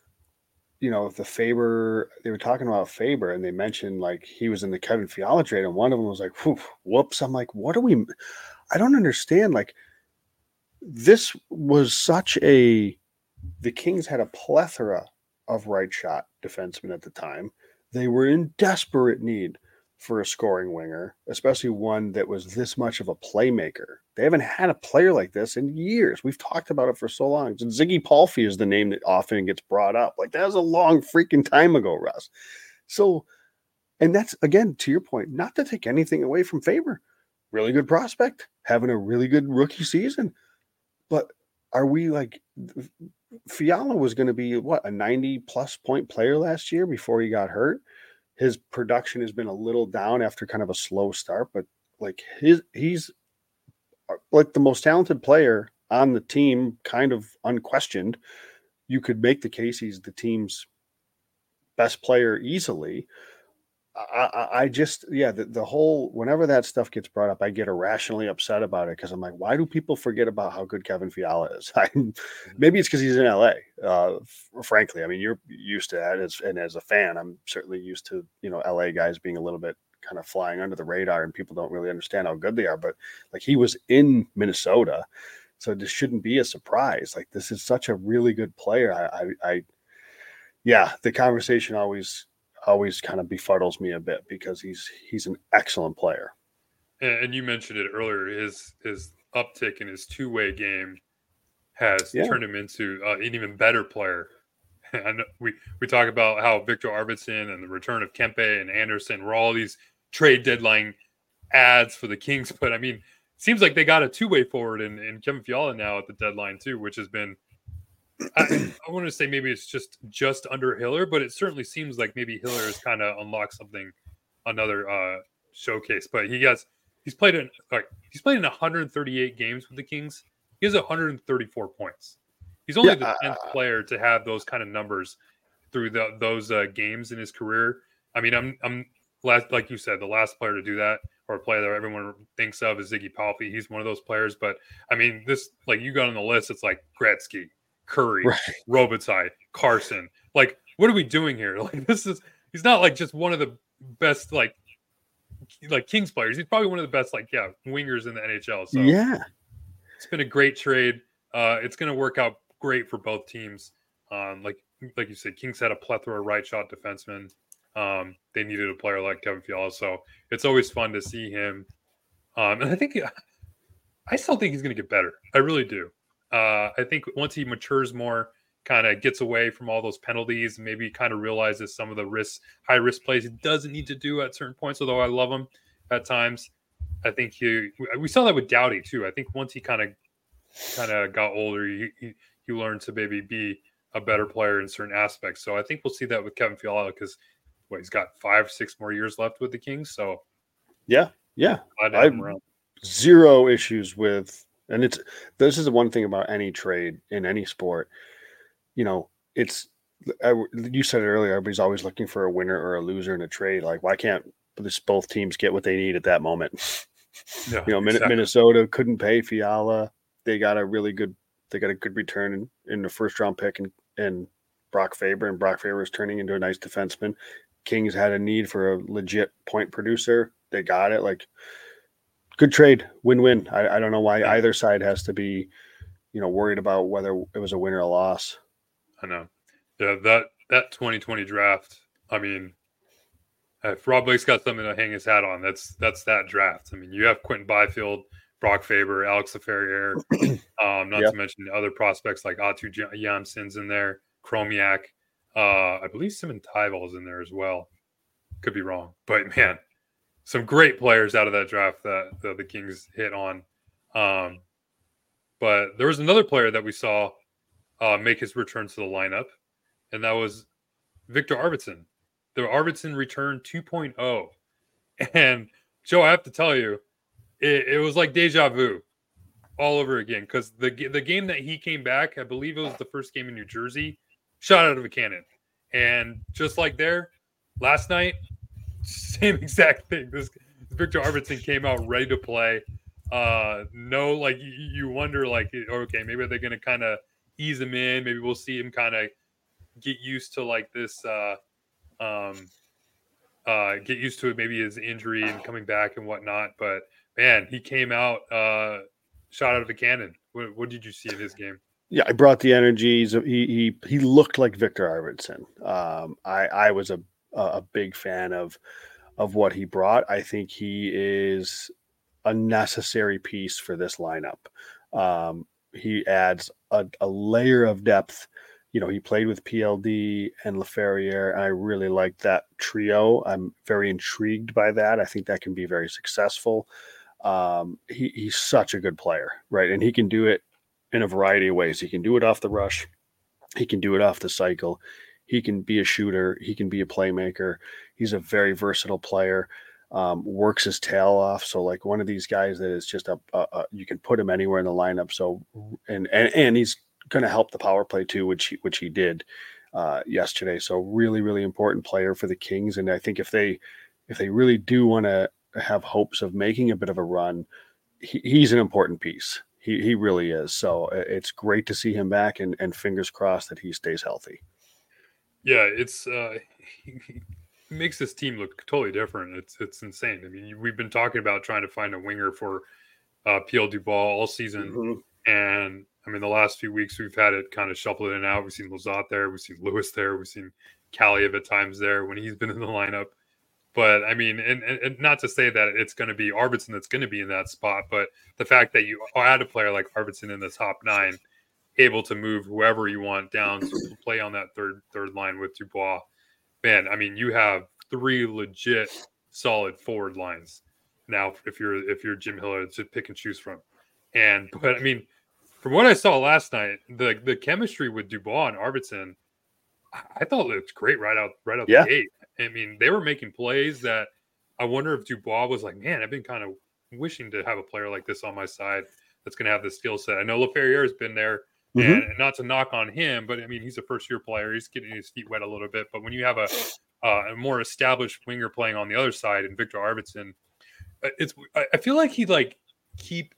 the Faber, they were talking about Faber, and they mentioned, like, he was in the Kevin Fiala trade, and one of them was like, whoops. I'm like, I don't understand. Like, this was the Kings had a plethora of right shot defensemen at the time. They were in desperate need for a scoring winger, especially one that was this much of a playmaker. They haven't had a player like this in years. We've talked about it for so long. Ziggy Palffy is the name that often gets brought up. Like, that was a long freaking time ago, Russ. So, and that's, again, to your point, not to take anything away from Faber. Really good prospect, having a really good rookie season. But are we like, Fiala was going to be, a 90-plus point player last year before he got hurt? His production has been a little down after kind of a slow start, but like he's like the most talented player on the team, kind of unquestioned. You could make the case he's the team's best player easily. I just, the whole, whenever that stuff gets brought up, I get irrationally upset about it, because I'm like, why do people forget about how good Kevin Fiala is? Maybe it's because he's in LA. Frankly, I mean, you're used to that, and as a fan, I'm certainly used to, LA guys being a little bit kind of flying under the radar, and people don't really understand how good they are. But like, he was in Minnesota, so this shouldn't be a surprise. Like, this is such a really good player. The conversation always kind of befuddles me a bit, because he's an excellent player. And you mentioned it earlier, his uptick in his two-way game has turned him into an even better player. And we talk about how Victor Arvidsson and the return of Kempe and Anderson were all these trade deadline ads for the Kings, but I mean, it seems like they got a two-way forward in Kevin Fiala now at the deadline too, which has been, I want to say maybe it's just under Hiller, but it certainly seems like maybe Hiller has kind of unlocked another showcase. But he's played in 138 games with the Kings. He has 134 points. He's only the 10th player to have those kind of numbers through those games in his career. I mean, I'm like you said, the last player to do that, or a player that everyone thinks of as Ziggy Palffy. He's one of those players. But I mean, this, like, you got on the list, it's like Gretzky, Curry, Right. Robitaille, Carson. Like, what are we doing here? Like, he's not like just one of the best like Kings players. He's probably one of the best wingers in the NHL. So yeah, it's been a great trade. It's going to work out great for both teams. Like you said, Kings had a plethora of right shot defensemen. They needed a player like Kevin Fiala, so it's always fun to see him. And I still think he's going to get better. I really do. I think once he matures more, kind of gets away from all those penalties, maybe kind of realizes some of the high risk plays he doesn't need to do at certain points. Although I love him at times, I think we saw that with Doughty too. I think once he kind of got older, he learned to maybe be a better player in certain aspects. So I think we'll see that with Kevin Fiala because he's got 5-6 more years left with the Kings. So yeah. I have zero issues with, and this is the one thing about any trade in any sport. You know, you said it earlier, everybody's always looking for a winner or a loser in a trade. Like, why can't both teams get what they need at that moment? Yeah, exactly. Minnesota couldn't pay Fiala. They got a good return in the first round pick and Brock Faber, and Brock Faber is turning into a nice defenseman. Kings had a need for a legit point producer. They got it. Like, good trade, win-win. I don't know why either side has to be, worried about whether it was a win or a loss. I know. Yeah, that 2020 draft. I mean, if Rob Blake's got something to hang his hat on, that's that draft. I mean, you have Quentin Byfield, Brock Faber, Alex Laferriere, not to mention the other prospects like Atu Jansson's in there, Chromiak. I believe Simon Tyval's in there as well. Could be wrong, but man, some great players out of that draft that the Kings hit on. But there was another player that we saw make his return to the lineup, and that was Victor Arvidsson. The Arvidsson return 2.0. And Joe, I have to tell you, it was like deja vu all over again, because the game that he came back, I believe it was the first game in New Jersey, shot out of a cannon. And just like there, last night, same exact thing. This Victor Arvidsson came out ready to play. You wonder, okay, maybe they're going to kind of ease him in. Maybe we'll see him kind of get used to this, get used to maybe his injury and coming back and whatnot. But man, he came out, shot out of a cannon. What did you see in his game? Yeah, I brought the energy. He looked like Victor Arvidsson. I was a big fan of what he brought. I think he is a necessary piece for this lineup. He adds a layer of depth. He played with PLD and Laferriere, and I really like that trio. I'm very intrigued by that. I think that can be very successful. He's such a good player, right? And he can do it in a variety of ways. He can do it off the rush. He can do it off the cycle. He can be a shooter. He can be a playmaker. He's a very versatile player. Works his tail off. So one of these guys that is just you can put him anywhere in the lineup. So and he's going to help the power play too, which he did yesterday. So really, really important player for the Kings. And I think if they really do want to have hopes of making a bit of a run, he's an important piece. He really is. So it's great to see him back, and fingers crossed that he stays healthy. Yeah, it's he makes this team look totally different. It's insane. I mean, we've been talking about trying to find a winger for P.L. Dubois all season, Mm-hmm. and I mean, the last few weeks we've had it kind of shuffled in and out. We've seen Lizotte there, we've seen Lewis there, we've seen Kaliyev at times there when he's been in the lineup. But I mean, and not to say that it's going to be Arvidsson that's going to be in that spot, but the fact that you add a player like Arvidsson in the top 9, able to move whoever you want down to play on that third line with Dubois, man, I mean, you have 3 legit solid forward lines now. If you're Jim Hiller, to pick and choose from, but I mean, from what I saw last night, the chemistry with Dubois and Arvidsson, I thought it looked great right out the gate. I mean, they were making plays that I wonder if Dubois was like, man, I've been kind of wishing to have a player like this on my side that's going to have the skill set. I know Laferriere has been there, and not to knock on him, but I mean, he's a first-year player. He's getting his feet wet a little bit. But when you have a more established winger playing on the other side, and Victor Arvidsson, I feel like he'd like keep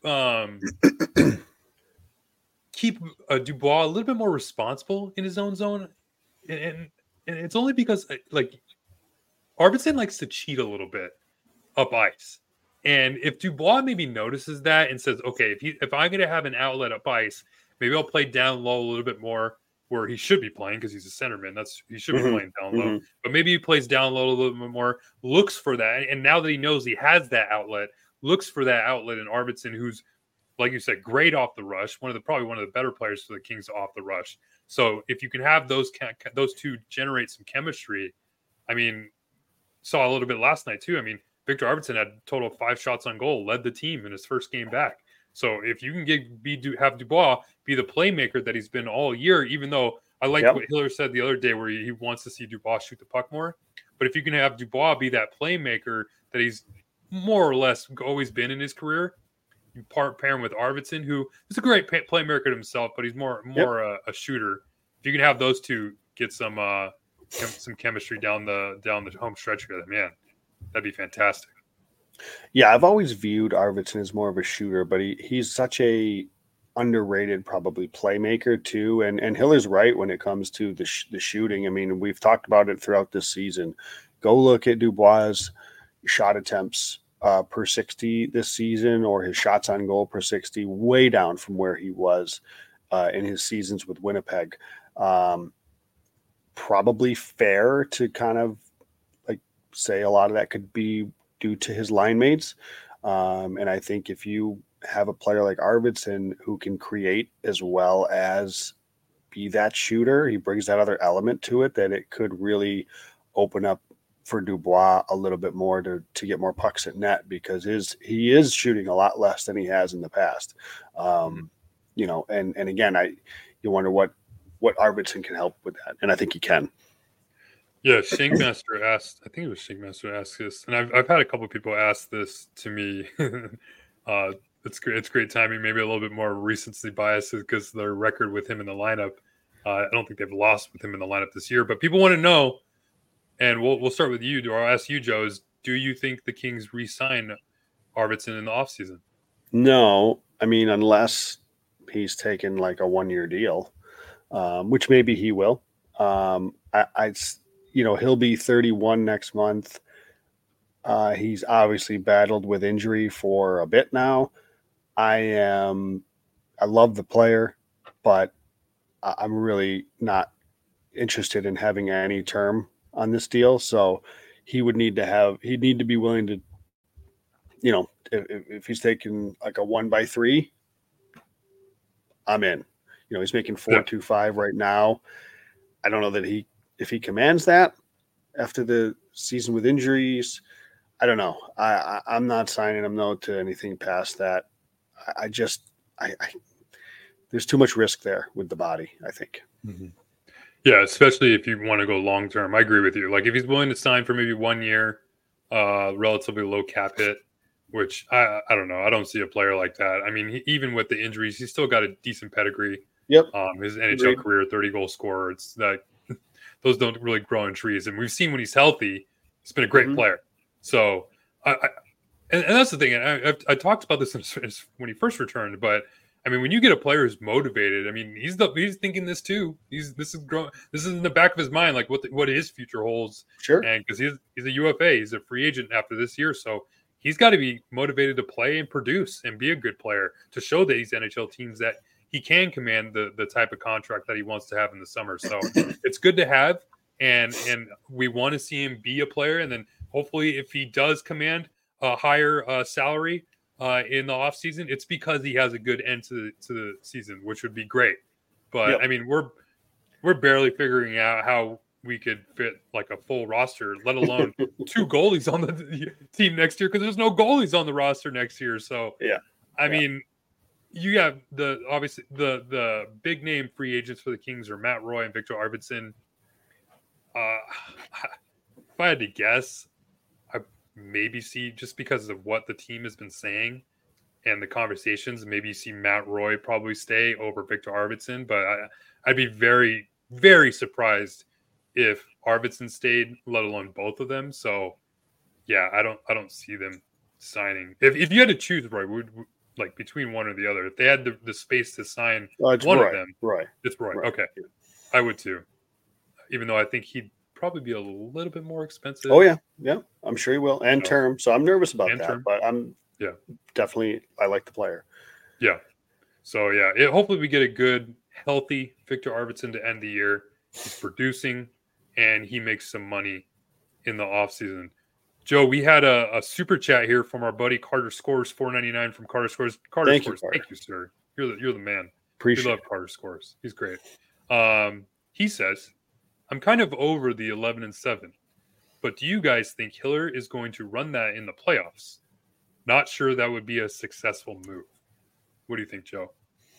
Dubois a little bit more responsible in his own zone, and it's only because like Arvidsson likes to cheat a little bit up ice, and if Dubois maybe notices that and says, okay, if I'm going to have an outlet up ice, maybe I'll play down low a little bit more where he should be playing because he's a centerman. He should be playing down low, but maybe he plays down low a little bit more, looks for that, and now that he knows he has that outlet, looks for that outlet in Arvidsson, who's, like you said, great off the rush, probably one of the better players for the Kings off the rush. So if you can have those two generate some chemistry, I mean, saw a little bit last night too. I mean, Victor Arvidsson had a total of 5 shots on goal, led the team in his first game back. So if you can have Dubois be the playmaker that he's been all year, even though I like what Hiller said the other day where he wants to see Dubois shoot the puck more. But if you can have Dubois be that playmaker that he's more or less always been in his career, you pair him with Arvidsson, who is a great playmaker himself, but he's more a shooter. If you can have those two get some chemistry down the home stretch here, man, that'd be fantastic. Yeah, I've always viewed Arvidsson as more of a shooter, but he's such a underrated probably playmaker too. And Hiller's right when it comes to the shooting. I mean, we've talked about it throughout this season. Go look at Dubois' shot attempts per 60 this season, or his shots on goal per 60, way down from where he was in his seasons with Winnipeg. Probably fair to kind of like say a lot of that could be due to his line mates. And I think if you have a player like Arvidsson who can create as well as be that shooter, he brings that other element to it, that it could really open up for Dubois a little bit more to get more pucks at net, because he is shooting a lot less than he has in the past. And again, you wonder what Arvidsson can help with that. And I think he can. Yeah, Shinkmaster asked, I think it was Shinkmaster asked this, and I've had a couple of people ask this to me. It's great. It's great timing. Maybe a little bit more recency bias because their record with him in the lineup. I don't think they've lost with him in the lineup this year, but people want to know, and we'll start with you. I'll ask you, Joe, do you think the Kings re-sign Arvidsson in the offseason? No, I mean, unless he's taken like a 1-year deal, which maybe he will. He'll be 31 next month. He's obviously battled with injury for a bit now. I love the player, but I'm really not interested in having any term on this deal. So he'd need to be willing to, if he's taking like a 1x3, I'm in. He's making 4.25 right now. I don't know that if he commands that after the season with injuries, I don't know. I'm not signing him no to anything past that. There's too much risk there with the body, I think. Mm-hmm. Yeah, especially if you want to go long term. I agree with you. Like if he's willing to sign for maybe 1 year, relatively low cap hit, which I don't know. I don't see a player like that. I mean, even with the injuries, he's still got a decent pedigree. Yep. His NHL career, 30-goal scorer. It's like those don't really grow in trees. And we've seen when he's healthy, he's been a great player. So and that's the thing. And I talked about this when he first returned, but I mean, when you get a player who's motivated, I mean, he's thinking this too. This is in the back of his mind, like what his future holds. Sure. And because he's a UFA, he's a free agent after this year, so he's got to be motivated to play and produce and be a good player to show these NHL teams that he can command the type of contract that he wants to have in the summer. So it's good to have, and we want to see him be a player, and then hopefully if he does command a higher salary in the offseason, it's because he has a good end to the season, which would be great. But I mean, we're barely figuring out how we could fit like a full roster, let alone 2 goalies on the team next year, because there's no goalies on the roster next year. So I mean, you have obviously the big name free agents for the Kings are Matt Roy and Victor Arvidsson. If I had to guess, I maybe see, just because of what the team has been saying and the conversations, maybe see Matt Roy probably stay over Victor Arvidsson. But I'd be very, very surprised if Arvidsson stayed, let alone both of them. So yeah, I don't see them signing. If you had to choose, Roy, would like between one or the other, if they had the space to sign It's one Roy. of them, Roy. it's Roy. Roy. Okay, I would too. Even though I think he'd probably be a little bit more expensive. Oh yeah, I'm sure he will, and term. So I'm nervous about that, term. but I'm definitely I like the player. Yeah. So yeah, hopefully we get a good, healthy Victor Arvidsson to end the year. He's producing, and he makes some money in the offseason. Joe, we had a super chat here from our buddy Carter Scores, $4.99 from Carter Scores. Carter Thank Scores, you, Carter. thank you, sir. You're the man. Appreciate we love Carter Scores. He's great. He says, I'm kind of over the 11-7, but do you guys think Hiller is going to run that in the playoffs? Not sure that would be a successful move. What do you think, Joe?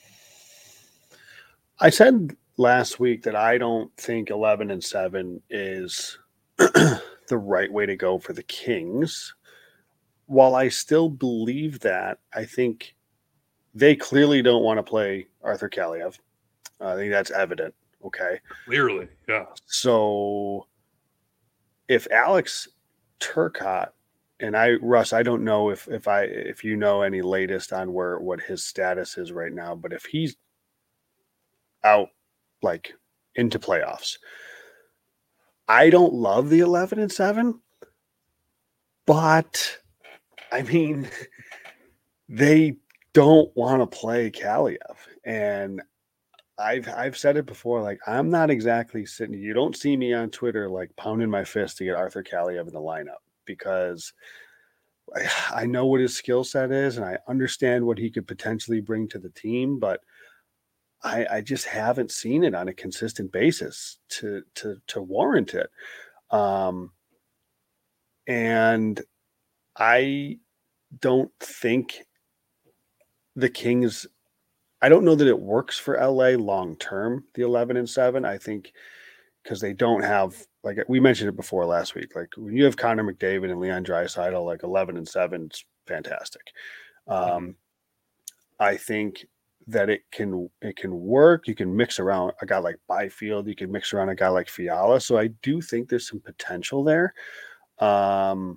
I said last week that I don't think 11-7 is the right way to go for the Kings. While I still believe that, I think they clearly don't want to play Arthur Kaliev. I think that's evident. Okay. Clearly, yeah. So if Alex Turcotte and Russ, I don't know if you know any latest on what his status is right now, but if he's out like into playoffs, I don't love the 11-7, but I mean, they don't want to play Kaliev, and I've said it before. Like, I'm not exactly sitting. You don't see me on Twitter like pounding my fist to get Arthur Kaliev in the lineup, because I know what his skill set is, and I understand what he could potentially bring to the team, but I just haven't seen it on a consistent basis to warrant it. And I don't think the Kings, I don't know that it works for LA long term, the 11-7. I think because they don't have, like we mentioned it before last week, like when you have Connor McDavid and Leon Draisaitl, like 11-7 is fantastic. I think that it can work. You can mix around a guy like Byfield. You can mix around a guy like Fiala. So I do think there's some potential there. I'm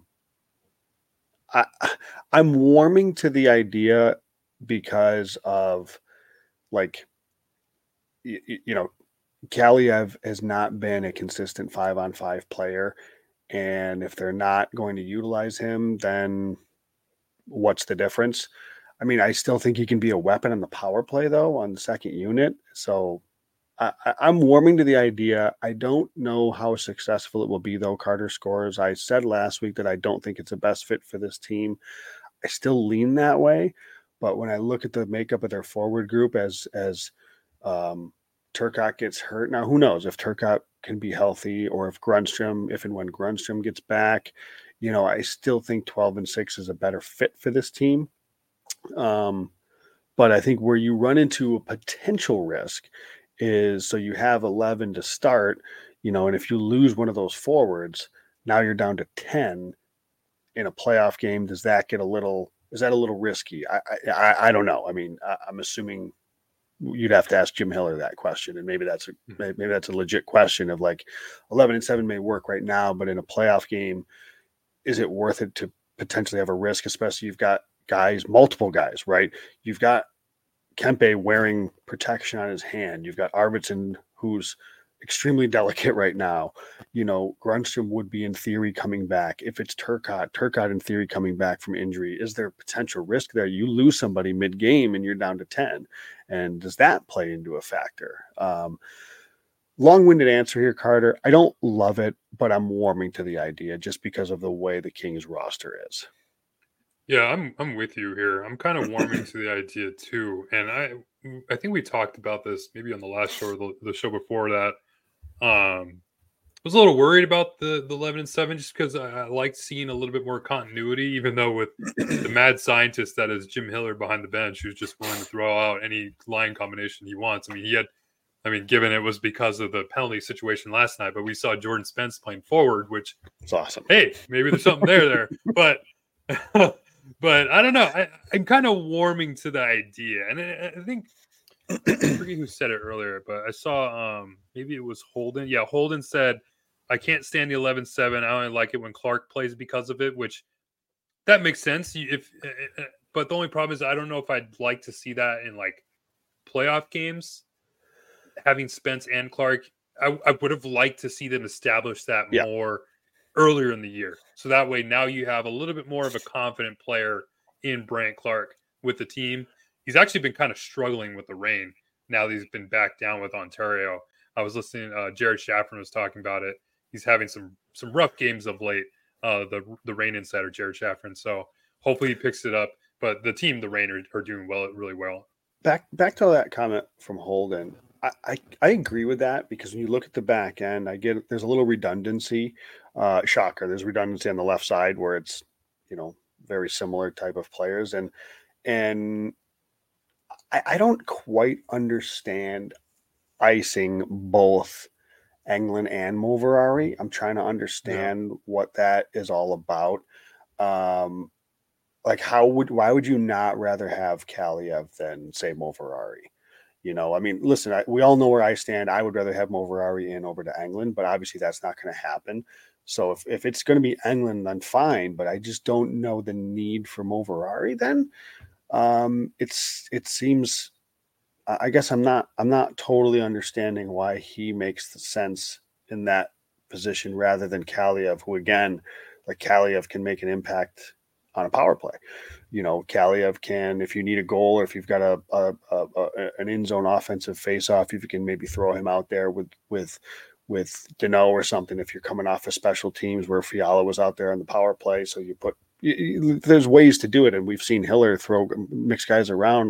warming to the idea because of, like, you know, Kaliev has not been a consistent 5-on-5 player. And if they're not going to utilize him, then what's the difference? I mean, I still think he can be a weapon on the power play, though, on the second unit. So I'm warming to the idea. I don't know how successful it will be, though, Carter Scores. I said last week that I don't think it's the best fit for this team. I still lean that way. But when I look at the makeup of their forward group as Turcotte gets hurt, now who knows if Turcotte can be healthy, or if and when Grundstrom gets back, you know, I still think 12-6 is a better fit for this team. But I think where you run into a potential risk is, so you have 11 to start, you know, and if you lose one of those forwards, now you're down to 10 in a playoff game. Is that a little risky? I don't know. I mean, I'm assuming you'd have to ask Jim Hiller that question, and maybe that's a legit question of, like, 11-7 may work right now, but in a playoff game, is it worth it to potentially have a risk, especially you've got multiple guys, right? You've got Kempe wearing protection on his hand. You've got Arvidsson, who's extremely delicate right now. You know, Grundstrom would be in theory coming back. If it's Turcotte in theory coming back from injury, is there potential risk there? You lose somebody mid-game and you're down to 10. And does that play into a factor? Long-winded answer here, Carter. I don't love it, but I'm warming to the idea just because of the way the Kings roster is. Yeah, I'm with you here. I'm kind of warming to the idea too, and I think we talked about this maybe on the last show or the show before that. I was a little worried about the 11-7 just because I liked seeing a little bit more continuity, even though with the mad scientist that is Jim Hiller behind the bench, who's just willing to throw out any line combination he wants. I mean, given it was because of the penalty situation last night, but we saw Jordan Spence playing forward, which is awesome. Hey, maybe there's something there, but. But I don't know. I'm kind of warming to the idea. And I think, I forget who said it earlier, but I saw maybe it was Holden. Yeah, Holden said, I can't stand the 11-7. I only like it when Clark plays because of it, which That makes sense. But the only problem is I don't know if I'd like to see that in like playoff games. Having Spence and Clark, I would have liked to see them establish that more earlier in the year. So that way now you have a little bit more of a confident player in Brandt Clark with the team. He's actually been kind of struggling with the Reign now that he's been back down with Ontario. I was listening, Jared Shaffron was talking about it. He's having some rough games of late, the Reign insider, Jared Shaffron. So hopefully he picks it up. But the team, the Reign, are doing really well. Back to that comment from Holden. I agree with that because when you look at the back end, there's a little redundancy. Shocker, there's redundancy on the left side where it's, very similar type of players. And I don't quite understand icing both Englund and Moverari. I'm trying to understand what that is all about. Why would you not rather have Kaliyev than say Moverari? Listen, we all know where I stand. I would rather have Moverari in over to Englund, but obviously that's not going to happen. So if it's going to be Englund, then fine, but I just don't know the need for Moverari then. It seems, I guess I'm not totally understanding why he makes the sense in that position rather than Kaliyev, who again, like Kaliyev can make an impact on a power play. Kaliyev can, if you need a goal or if you've got an in zone offensive face-off, if you can maybe throw him out there with Deneau or something. If you're coming off of special teams where Fiala was out there on the power play, so there's ways to do it, and we've seen Hiller mix guys around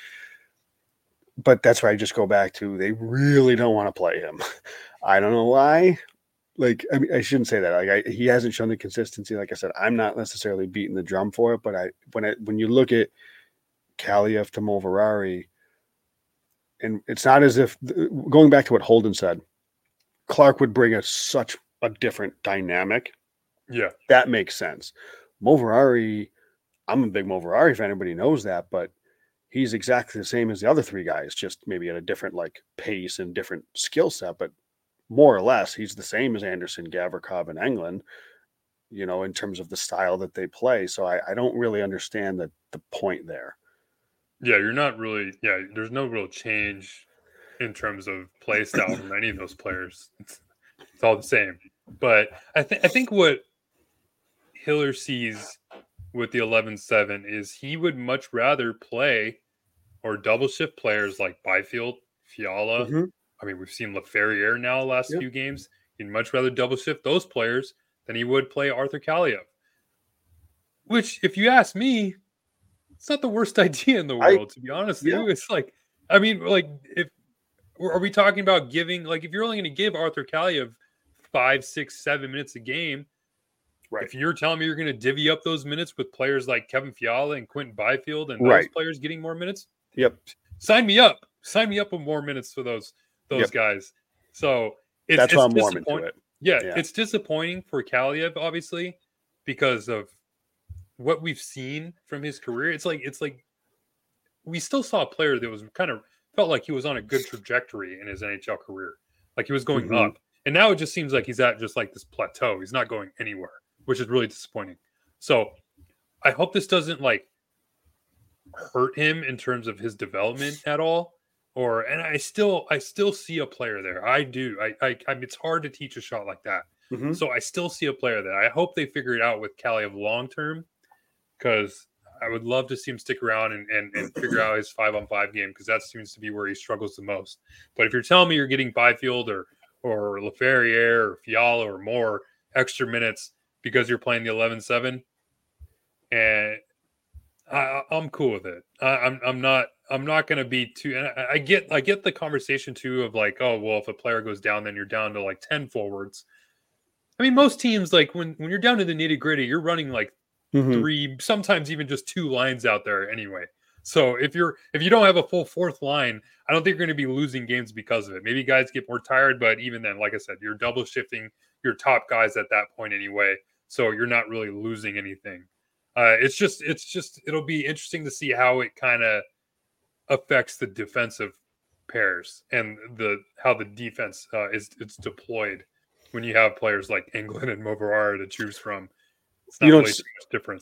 but that's where I just go back to they really don't want to play him. I don't know why. I shouldn't say that. He hasn't shown the consistency. Like I said, I'm not necessarily beating the drum for it, but when you look at Kaliyev to Moverari, and it's not as if going back to what Holden said, Clark would bring such a different dynamic. Yeah, that makes sense. Moverari, I'm a big Moverari fan. Everybody knows that, but he's exactly the same as the other three guys, just maybe at a different pace and different skill set, but more or less, he's the same as Anderson, Gavrikov, and Englund, in terms of the style that they play. So I don't really understand the point there. Yeah, you're not really – there's no real change in terms of play style from any of those players. It's all the same. But I think what Hiller sees with the 11-7 is he would much rather play or double shift players like Byfield, Fiala. Mm-hmm. I mean, we've seen Laferriere now the last few games. He'd much rather double shift those players than he would play Arthur Kaliyev. Which, if you ask me, it's not the worst idea in the world, to be honest with you. It's if are we talking about giving, if you're only going to give Arthur Kaliyev 5, 6, 7 minutes a game, right? If you're telling me you're going to divvy up those minutes with players like Kevin Fiala and Quentin Byfield and those players getting more minutes, sign me up. Sign me up with more minutes for those guys. So that's why I'm warm into it. Yeah, it's disappointing for Kaliyev, obviously, because of what we've seen from his career. It's like we still saw a player that was kind of felt like he was on a good trajectory in his NHL career. Like he was going up. And now it just seems like he's at just this plateau. He's not going anywhere, which is really disappointing. So I hope this doesn't hurt him in terms of his development at all. And I still see a player there. I do. I mean, it's hard to teach a shot like that. Mm-hmm. So I still see a player there. I hope they figure it out with Kaliyev long term, because I would love to see him stick around and figure out his 5-on-5 game, because that seems to be where he struggles the most. But if you're telling me you're getting Byfield or Laferriere or Fiala or more extra minutes because you're playing the 11-7, and I'm cool with it. I'm not going to be too. And I get the conversation too of if a player goes down, then you're down to 10 forwards. I mean, most teams when you're down to the nitty gritty, you're running 3, sometimes even just 2 lines out there anyway. So if you don't have a full fourth line, I don't think you're going to be losing games because of it. Maybe guys get more tired, but even then, like I said, you're double shifting your top guys at that point anyway. So you're not really losing anything. It's just it'll be interesting to see how it kind of affects the defensive pairs and how the defense it's deployed when you have players like Englund and Moverari to choose from. It's not really too much difference.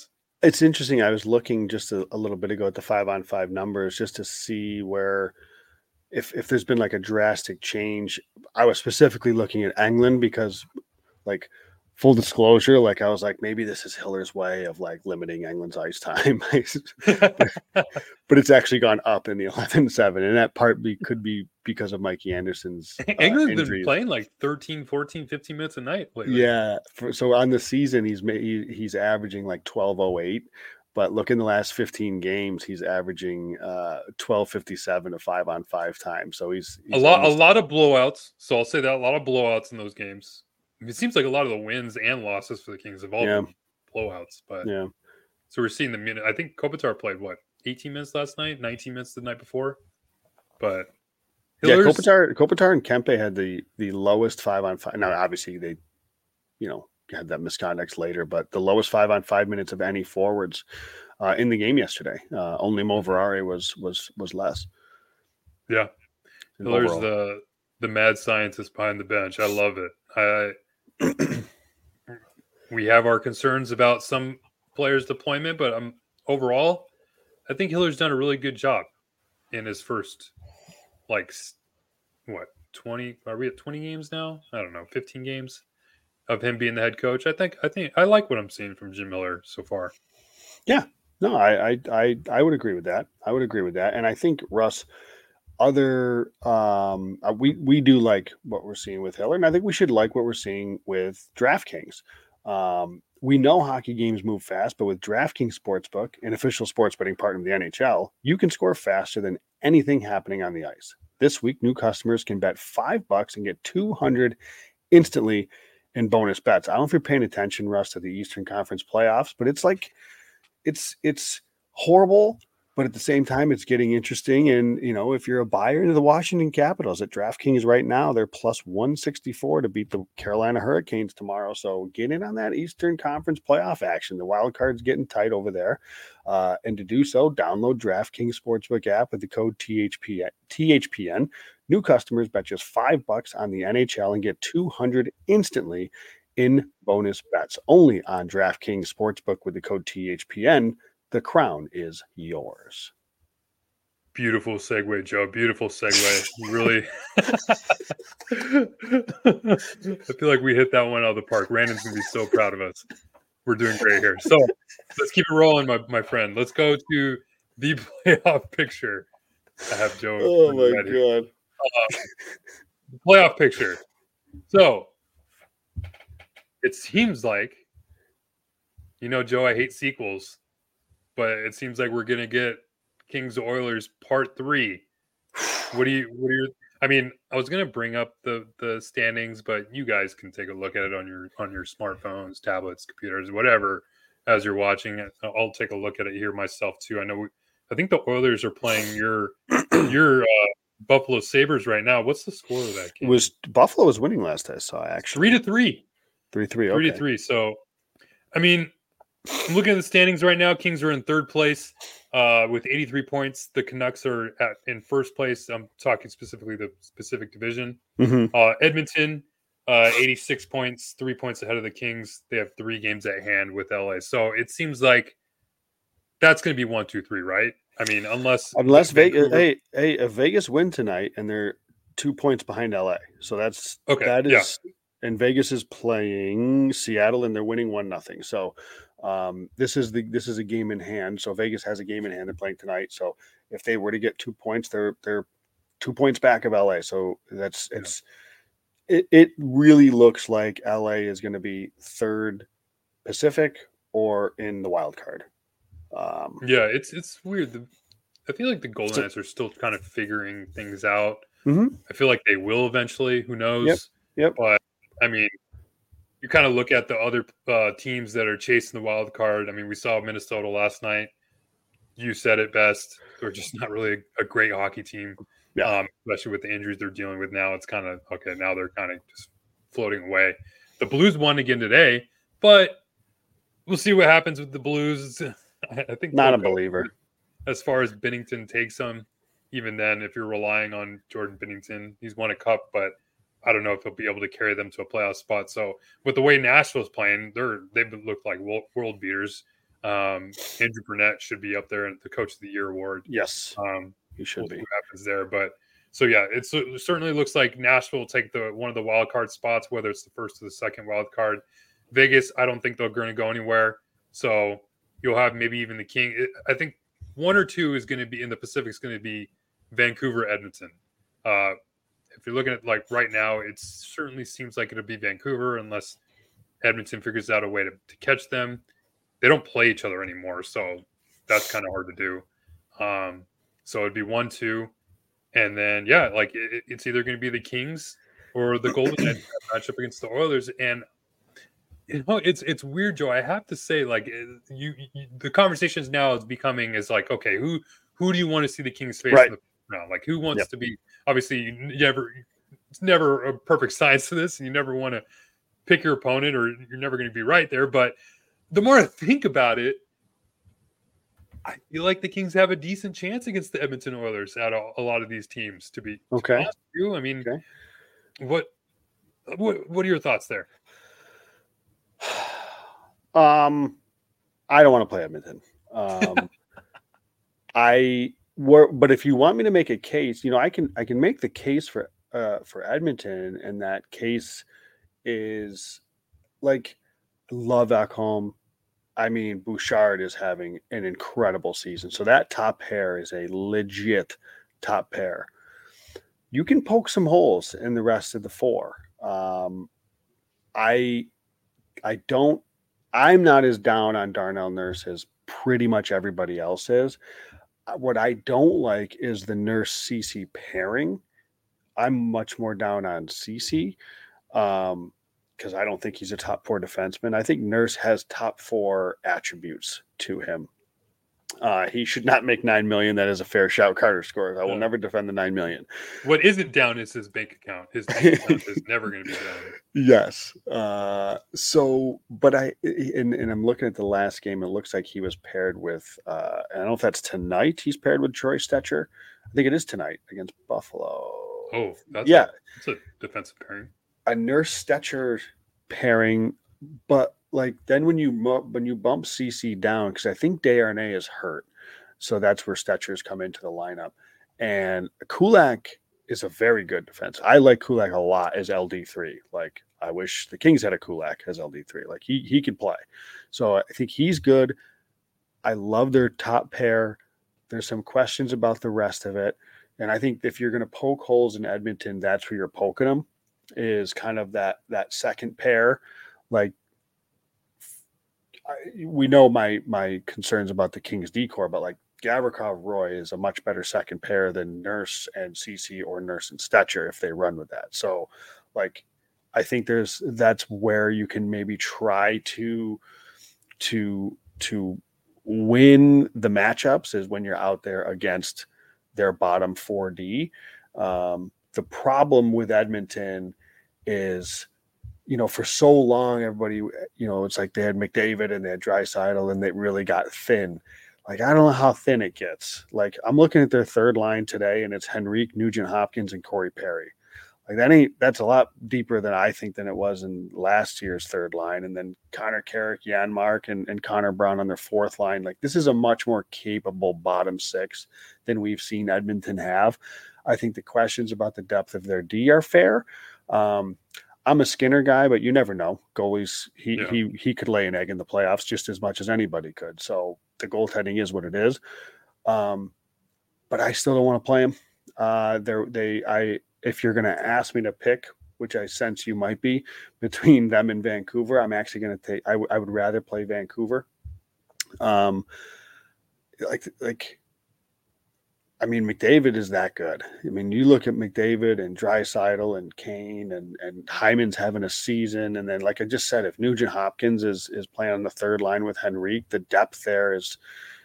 It's interesting. I was looking just a little bit ago at the 5-on-5 numbers just to see where if there's been like a drastic change. I was specifically looking at England because, like, full disclosure, like I was like, maybe this is Hiller's way of like limiting England's ice time. But it's actually gone up in the 11-7, and that partly could be because of Mikey Anderson's England's injuries. been playing like 13, 14, 15 minutes a night lately. Yeah. So on the season, he's averaging like 12:08, but look, in the last 15 games, he's averaging 12:57 to 5-on-5 time. So he's a lot of blowouts. So I'll say that a lot of blowouts in those games. I mean, it seems like a lot of the wins and losses for the Kings have all been blowouts. But yeah. So we're seeing the minute. I think Kopitar played 18 minutes last night, 19 minutes the night before. But Kopitar and Kempe had the lowest 5-on-5. Now, obviously, they, had that misconduct later, but the lowest 5-on-5 minutes of any forwards in the game yesterday. Only Mo Verare was less. Yeah, Hiller's the mad scientist behind the bench. I love it. We have our concerns about some players' deployment, but overall, I think Hiller's done a really good job in his first, 20? Are we at 20 games now? I don't know, 15 games of him being the head coach. I think I like what I'm seeing from Jim Miller so far. Yeah, no, I would agree with that. And I think Russ, we do like what we're seeing with Hiller, and I think we should like what we're seeing with DraftKings. We know hockey games move fast, but with DraftKings Sportsbook, an official sports betting partner of the NHL, you can score faster than anything happening on the ice. This week, new customers can bet $5 and get $200 instantly in bonus bets. I don't know if you're paying attention, Russ, to the Eastern Conference playoffs, but it's like it's horrible, but at the same time, it's getting interesting. And, if you're a buyer into the Washington Capitals at DraftKings right now, they're plus 164 to beat the Carolina Hurricanes tomorrow. So get in on that Eastern Conference playoff action. The wild card's getting tight over there. And to do so, download DraftKings Sportsbook app with the code THPN. New customers bet just $5 on the NHL and get $200 instantly in bonus bets. Only on DraftKings Sportsbook with the code THPN. The crown is yours. Beautiful segue, Joe. Beautiful segue. Really. I feel like we hit that one out of the park. Randon's going to be so proud of us. We're doing great here. So let's keep it rolling, my friend. Let's go to the playoff picture. I have Joe. Oh, my God. Playoff picture. So it seems like, Joe, I hate sequels. But it seems like we're going to get Kings Oilers Part 3. What do you I mean, I was going to bring up the standings, but you guys can take a look at it on your smartphones, tablets, computers, whatever, as you're watching it. I'll take a look at it here myself too. I think the Oilers are playing your Buffalo Sabres right now. What's the score of that game? Buffalo was winning last I saw, actually. 3-3. 3-3, okay. 3-3. So, I mean, I'm looking at the standings right now. Kings are in third place with 83 points. The Canucks are in first place. I'm talking specifically the Pacific Division. Mm-hmm. Edmonton, 86 points, 3 points ahead of the Kings. They have 3 games at hand with LA. So it seems like that's going to be 1, 2, 3, right? I mean, unless Vegas, a Vegas win tonight, and they're 2 points behind LA. So that's okay. That is, and Vegas is playing Seattle, and they're winning 1-0. So. This is a game in hand. So Vegas has a game in hand. They're playing tonight. So if they were to get 2 points, they're 2 points back of LA. So it really looks like LA is going to be third Pacific or in the wild card. It's weird. I feel like the Golden Knights are still kind of figuring things out. Mm-hmm. I feel like they will eventually. Who knows? Yep. But I mean, you kind of look at the other teams that are chasing the wild card. I mean, we saw Minnesota last night. You said it best. They're just not really a great hockey team, especially with the injuries they're dealing with now. It's kind of, okay, now they're kind of just floating away. The Blues won again today, but we'll see what happens with the Blues. I think not a believer. As far as Binnington takes them, even then, if you're relying on Jordan Binnington, he's won a cup, but I don't know if he'll be able to carry them to a playoff spot. So with the way Nashville's playing, they've looked like world beaters. Andrew Burnett should be up there in the Coach of the Year award. Yes, he should we'll see be. what happens there, but so yeah, it certainly looks like Nashville will take one of the wild card spots, whether it's the first or the second wild card. Vegas, I don't think they're going to go anywhere. So you'll have maybe even the King. I think one or two is going to be in the Pacific. Is going to be Vancouver, Edmonton. If you're looking at like right now, it certainly seems like it'll be Vancouver unless Edmonton figures out a way to catch them. They don't play each other anymore, so that's kind of hard to do. So it'd be 1-2, and then yeah, like it's either going to be the Kings or the Golden Knights matchup against the Oilers. And you know, it's weird, Joe. I have to say, like the conversations now is becoming is like, okay, who do you want to see the Kings face in the now? Like who wants to be? Obviously, it's never a perfect science to this, and you never want to pick your opponent, or you're never going to be right there. But the more I think about it, I feel like the Kings have a decent chance against the Edmonton Oilers out of a lot of these teams. To be honest with you, I mean, what are your thoughts there? I don't want to play Edmonton. But if you want me to make a case, you know, I can make the case for Edmonton, and that case is like love Ekholm. I mean, Bouchard is having an incredible season. So that top pair is a legit top pair. You can poke some holes in the rest of the four. I'm not as down on Darnell Nurse as pretty much everybody else is. What I don't like is the Nurse CC pairing. I'm much more down on CC. Because I don't think he's a top four defenseman. I think Nurse has top four attributes to him. He should not make $9 million. That is a fair shout. Carter scores. I will never defend the $9 million. What isn't down is his bank account. His bank account is never going to be down. Yes. But I'm looking at the last game. It looks like he was paired with. I don't know if that's tonight. He's paired with Troy Stecher. I think it is tonight against Buffalo. Oh, that's a defensive pairing. A Nurse Stecher pairing, but like then when you bump CC down, because I think Desharnais is hurt, so that's where Stetcher's come into the lineup. And Kulak is a very good defense. I like Kulak a lot as LD3. Like I wish the Kings had a Kulak as LD3. Like he could play. So I think he's good. I love their top pair. There's some questions about the rest of it, and I think if you're going to poke holes in Edmonton, that's where you're poking them. Is kind of that second pair. Like we know my concerns about the Kings decor, but like Gavrikov Roy is a much better second pair than Nurse and CC or Nurse and Stecher if they run with that. So like I think that's where you can maybe try to win the matchups is when you're out there against their bottom 4D. The problem with Edmonton is, you know, for so long, everybody, you know, it's like they had McDavid and they had Draisaitl and they really got thin. Like, I don't know how thin it gets. Like, I'm looking at their third line today and it's Henrique, Nugent Hopkins, and Corey Perry. Like, that's a lot deeper than I think than it was in last year's third line. And then Connor Carrick, Janmark, and Connor Brown on their fourth line. Like, this is a much more capable bottom six than we've seen Edmonton have. I think the questions about the depth of their D are fair. I'm a Skinner guy, but you never know. Goalies, he could lay an egg in the playoffs just as much as anybody could. So the goaltending is what it is. But I still don't want to play him. If you're going to ask me to pick, which I sense you might be, between them and Vancouver, I'm actually going to take. I would rather play Vancouver. I mean, McDavid is that good. I mean, you look at McDavid and Draisaitl and Kane and Hyman's having a season. And then, like I just said, if Nugent Hopkins is playing on the third line with Henrique, the depth there is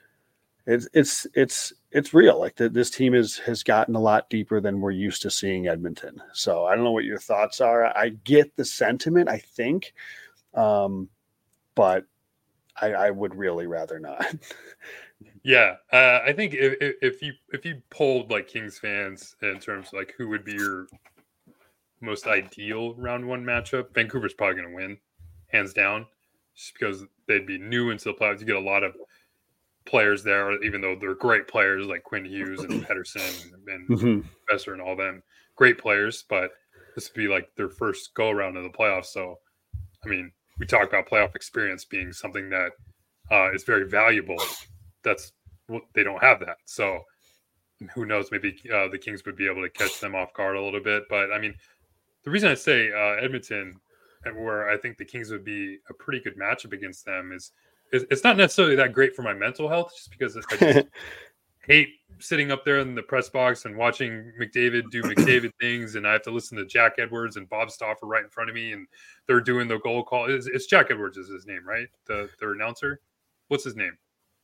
it's real. Like this team has gotten a lot deeper than we're used to seeing Edmonton. So I don't know what your thoughts are. I get the sentiment, I think, but I would really rather not. Yeah, I think if you polled like Kings fans in terms of like who would be your most ideal round one matchup, Vancouver's probably going to win, hands down. just because they'd be new into the playoffs. You get a lot of players there, even though they're great players like Quinn Hughes and Pedersen and Besser and all them, great players. But this would be like their first go around in the playoffs. So, I mean, we talk about playoff experience being something that is very valuable. They don't have that. So who knows? Maybe the Kings would be able to catch them off guard a little bit. But I mean, the reason I say Edmonton, where I think the Kings would be a pretty good matchup against them, is it's not necessarily that great for my mental health, just because I just hate sitting up there in the press box and watching McDavid do McDavid things, and I have to listen to Jack Edwards and Bob Stauffer right in front of me, and they're doing the goal call. It's Jack Edwards is his name, right? The announcer. What's his name?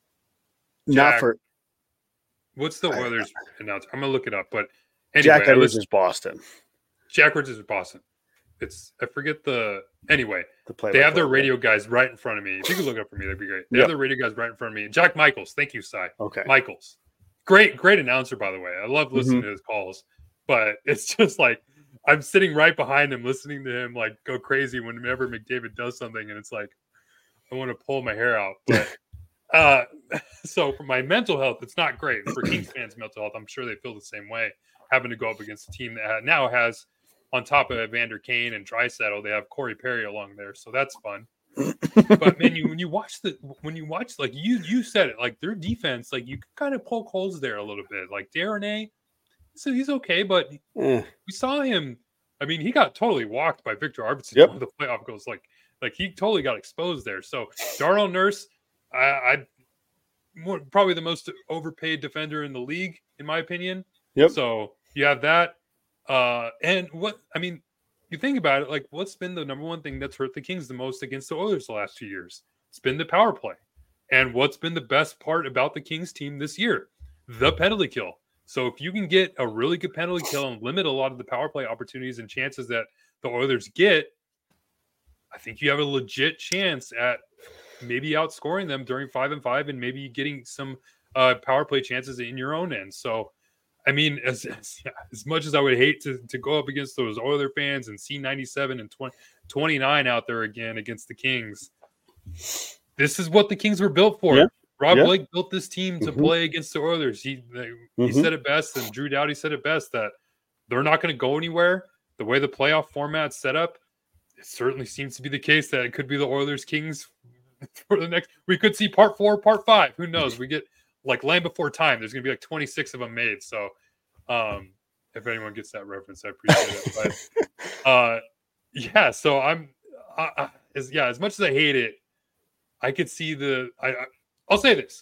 Not for. What's the Oilers announcer? I'm gonna look it up. But anyway, Jack Edwards is Boston. Jack Edwards is Boston. I forget anyway. They have their radio guys right in front of me. If you could look it up for me, that'd be great. They have their radio guys right in front of me. Jack Michaels, thank you, Cy. Okay, Michaels, great announcer, by the way. I love listening to his calls, but it's just like I'm sitting right behind him, listening to him like go crazy whenever McDavid does something, and it's like I want to pull my hair out. But so for my mental health, it's not great. For Kings fans' mental health, I'm sure they feel the same way, having to go up against a team that now has, on top of Evander Kane and Draisaitl, they have Corey Perry along there, so that's fun. But man, when you watch like you said it, like their defense, like you can kind of poke holes there a little bit. Like Darnay, so he's okay, but we saw him. I mean, he got totally walked by Victor Arvidsson when the playoff goes. Like he totally got exposed there. So Darnell Nurse, probably the most overpaid defender in the league, in my opinion. Yep. So you have that. And what I mean, you think about it, like what's been the number one thing that's hurt the Kings the most against the Oilers the last 2 years? It's been the power play. And what's been the best part about the Kings team this year? The penalty kill. So if you can get a really good penalty kill and limit a lot of the power play opportunities and chances that the Oilers get, I think you have a legit chance at maybe outscoring them during 5-5 and maybe getting some power play chances in your own end. So I mean, as much as I would hate to go up against those Oiler fans and see 97 and 29 out there again against the Kings, this is what the Kings were built for. Yeah. Rob Blake built this team to play against the Oilers. He said it best, and Drew Doughty said it best, that they're not going to go anywhere. The way the playoff format's set up, it certainly seems to be the case that it could be the Oilers Kings for the next. We could see part 4, part 5. Who knows? We get. Like Land Before Time, there's going to be like 26 of them made. So if anyone gets that reference, I appreciate it. But yeah, so as much as I hate it, I could see I'll say this.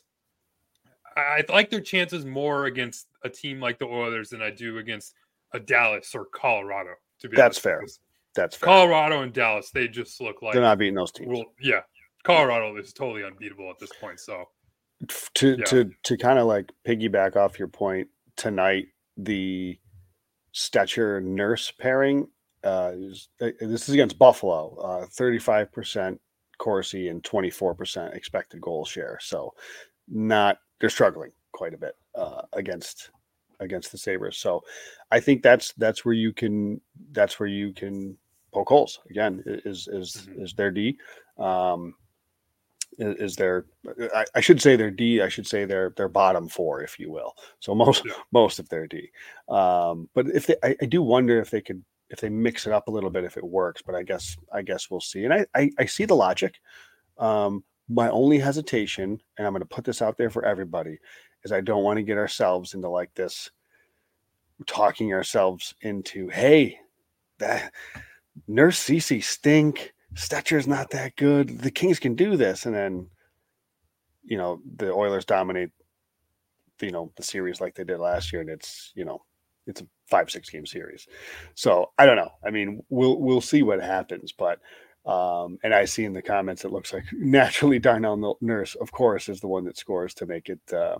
I like their chances more against a team like the Oilers than I do against a Dallas or Colorado. That's fair. That's fair. Colorado and Dallas, they just look like they're not beating those teams. Well, yeah. Colorado is totally unbeatable at this point. So to kind of like piggyback off your point tonight, the Stetcher Nurse pairing, this is against Buffalo, 35% Corsi and 24% expected goal share. So they're struggling quite a bit against the Sabres. So I think that's where you can poke holes again is their D. Is their I should say their D. I should say their bottom 4, if you will. So most of their D. But if I do wonder if they mix it up a little bit, if it works. But I guess we'll see. And I see the logic. My only hesitation, and I'm going to put this out there for everybody, is I don't want to get ourselves into like this, talking ourselves into, hey, that Nurse Ceci stink. Stetcher's not that good. The Kings can do this. And then, the Oilers dominate, the series like they did last year. And it's a 5-6 game series. So I don't know. I mean, we'll see what happens, but, and I see in the comments, it looks like naturally Darnell Nurse, of course, is the one that scores to make it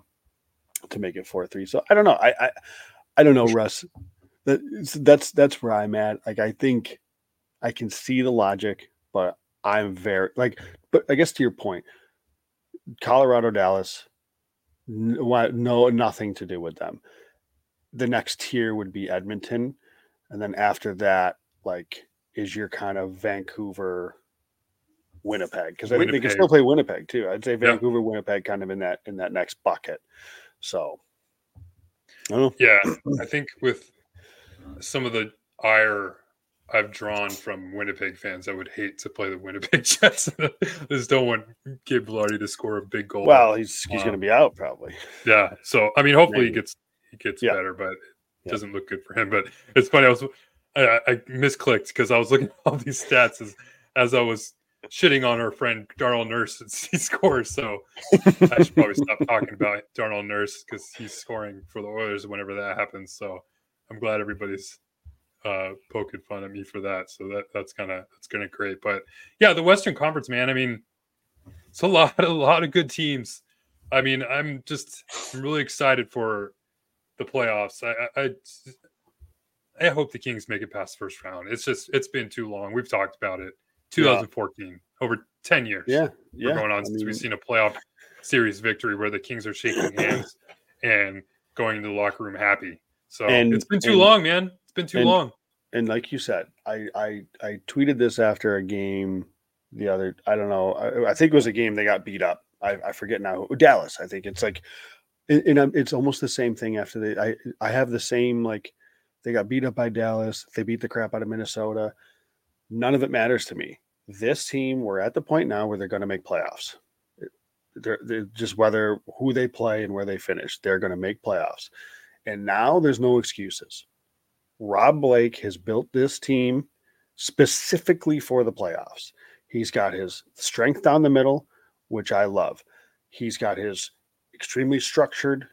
4-3. So I don't know. I don't know, Russ. That's where I'm at. Like, I think I can see the logic, but I'm but I guess to your point, Colorado, Dallas, nothing to do with them. The next tier would be Edmonton. And then after that, like, is your kind of Vancouver, Winnipeg, because I think they can still play Winnipeg too. I'd say Vancouver, Winnipeg, kind of in that next bucket. So, I don't know. Yeah, I think with some of the ire I've drawn from Winnipeg fans, I would hate to play the Winnipeg Jets. I just don't want Gabe Vilardi to score a big goal. Well, he's going to be out probably. Yeah, so I mean, hopefully he gets better, but it doesn't look good for him. But it's funny, I misclicked because I was looking at all these stats as I was shitting on our friend Darnell Nurse since he scores. So I should probably stop talking about Darnell Nurse because he's scoring for the Oilers whenever that happens. So I'm glad everybody's poking fun at me for that. So that's gonna great. But yeah, the Western Conference, man. I mean, it's a lot of good teams. I mean, I'm really excited for the playoffs. I hope the Kings make it past the first round. It's been too long. We've talked about it. 2014, over 10 years. Yeah. We're going on since we've seen a playoff series victory where the Kings are shaking hands and going into the locker room happy. So it's been too long, man. It's been too long. And like you said, I tweeted this after a game I don't know. I think it was a game they got beat up. I forget now. Dallas, I think. It's like, it's almost the same thing after I have the same, like, they got beat up by Dallas. They beat the crap out of Minnesota. None of it matters to me. This team, we're at the point now where they're going to make playoffs. They're just whether who they play and where they finish, they're going to make playoffs. And now there's no excuses. Rob Blake has built this team specifically for the playoffs. He's got his strength down the middle, which I love. He's got his extremely structured,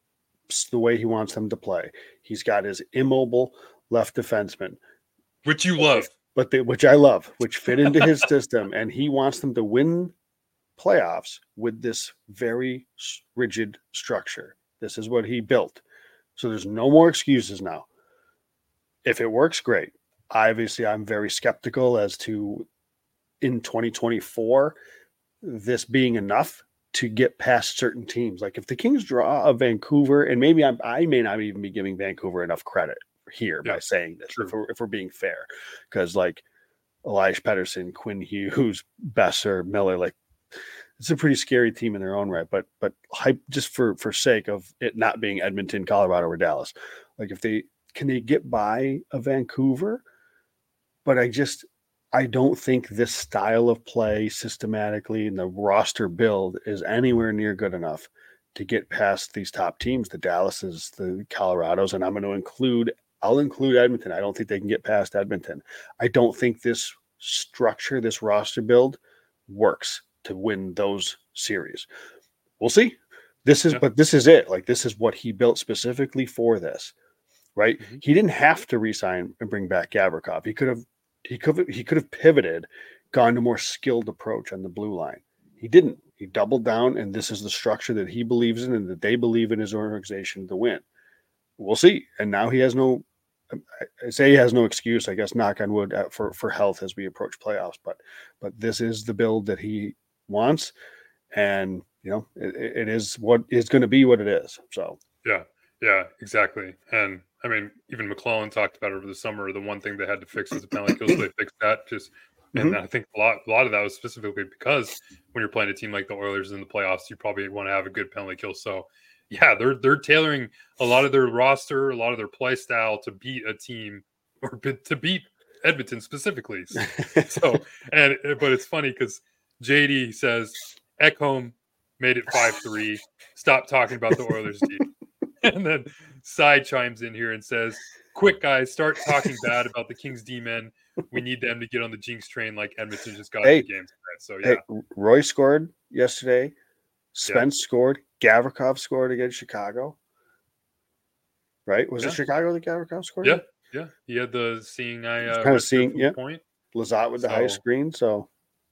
the way he wants them to play. He's got his immobile left defenseman, which you love. Which I love, which fit into his system, and he wants them to win playoffs with this very rigid structure. This is what he built. So there's no more excuses now. If it works, great. Obviously, I'm very skeptical as to in 2024, this being enough to get past certain teams. Like if the Kings draw a Vancouver, and maybe I may not even be giving Vancouver enough credit here by saying this, if we're being fair, because like Elias Pettersson, Quinn Hughes, Besser, Miller, like it's a pretty scary team in their own right. But hype just for sake of it not being Edmonton, Colorado, or Dallas. Like if they get by a Vancouver, but I don't think this style of play systematically and the roster build is anywhere near good enough to get past these top teams, the Dallases, the Colorados, and I'll include Edmonton. I don't think they can get past Edmonton. I don't think this structure, this roster build works to win those series. We'll see. But this is it. Like this is what he built specifically for this, right? Mm-hmm. He didn't have to re-sign and bring back Gavrikov. He could have pivoted, gone to more skilled approach on the blue line. He didn't. He doubled down, and this is the structure that he believes in and that they believe in his organization to win. We'll see. And now he has no excuse, I guess, knock on wood, for health as we approach playoffs. But this is the build that he wants, and it is what is going to be what it is. So yeah, exactly. And I mean, even McClellan talked about it over the summer. The one thing they had to fix was the penalty kill, so they fixed that. And I think a lot of that was specifically because when you're playing a team like the Oilers in the playoffs, you probably want to have a good penalty kill. So yeah, they're tailoring a lot of their roster, a lot of their play style to beat a team or to beat Edmonton specifically. But it's funny because JD says Ekholm made it 5-3. Stop talking about the Oilers team. And then Cy chimes in here and says, quick guys, start talking bad about the Kings D-men. We need them to get on the jinx train like Edmonton just got in the game. So yeah. Hey, Roy scored yesterday. Spence scored. Gavrikov scored against Chicago. Right? Was it Chicago that Gavrikov scored? Yeah. He had the seeing eye point. Lizotte with the high screen. So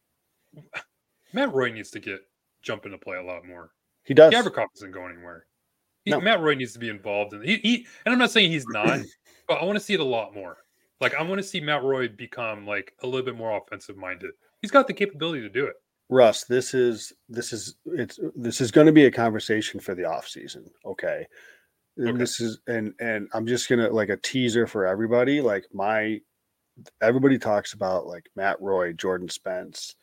Matt Roy needs to jump into play a lot more. He does. Gavrikov isn't going anywhere. Matt Roy needs to be involved in and I'm not saying he's not, but I want to see it a lot more. Like I want to see Matt Roy become like a little bit more offensive minded. He's got the capability to do it. Russ, this is going to be a conversation for the offseason. Okay. And this is and I'm just gonna like a teaser for everybody. Like everybody talks about like Matt Roy, Jordan Spence,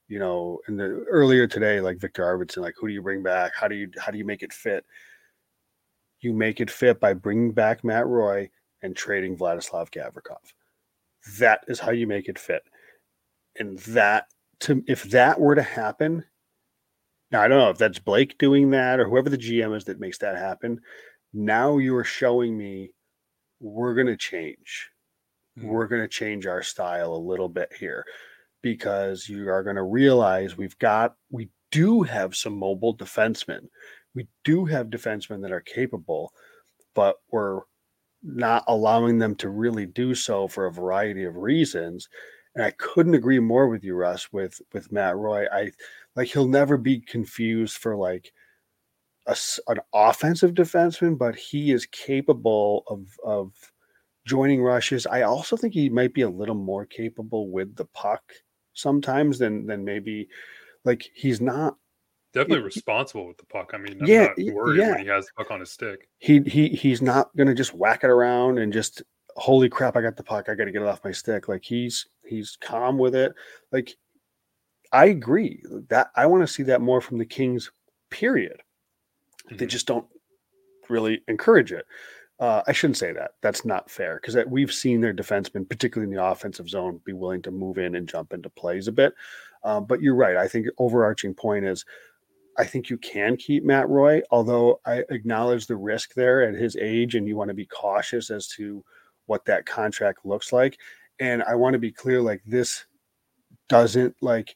you know, in the earlier today, like Victor Arvidsson, like who do you bring back? How do you make it fit? You make it fit by bringing back Matt Roy and trading Vladislav Gavrikov. That is how you make it fit. And if that were to happen, now I don't know if that's Blake doing that or whoever the GM is that makes that happen. Now you are showing me we're going to change. We're going to change our style a little bit here, because you are going to realize we do have some mobile defensemen. We do have defensemen that are capable, but we're not allowing them to really do so for a variety of reasons. And I couldn't agree more with you, Russ, with Matt Roy. He'll never be confused for like an offensive defenseman, but he is capable of joining rushes. I also think he might be a little more capable with the puck sometimes than maybe, like, he's not definitely responsible with the puck. I mean, I'm Yeah, not worried yeah. when he has the puck on his stick. He's not going to just whack it around and just, holy crap, I got the puck, I got to get it off my stick. Like, he's calm with it. Like, I agree that I want to see that more from the Kings, period. They just don't really encourage it. I shouldn't say that. That's not fair, because we've seen their defensemen, particularly in the offensive zone, be willing to move in and jump into plays a bit. But you're right. I think overarching point is I think you can keep Matt Roy, although I acknowledge the risk there at his age, and you want to be cautious as to what that contract looks like. And I want to be clear, like, this doesn't, like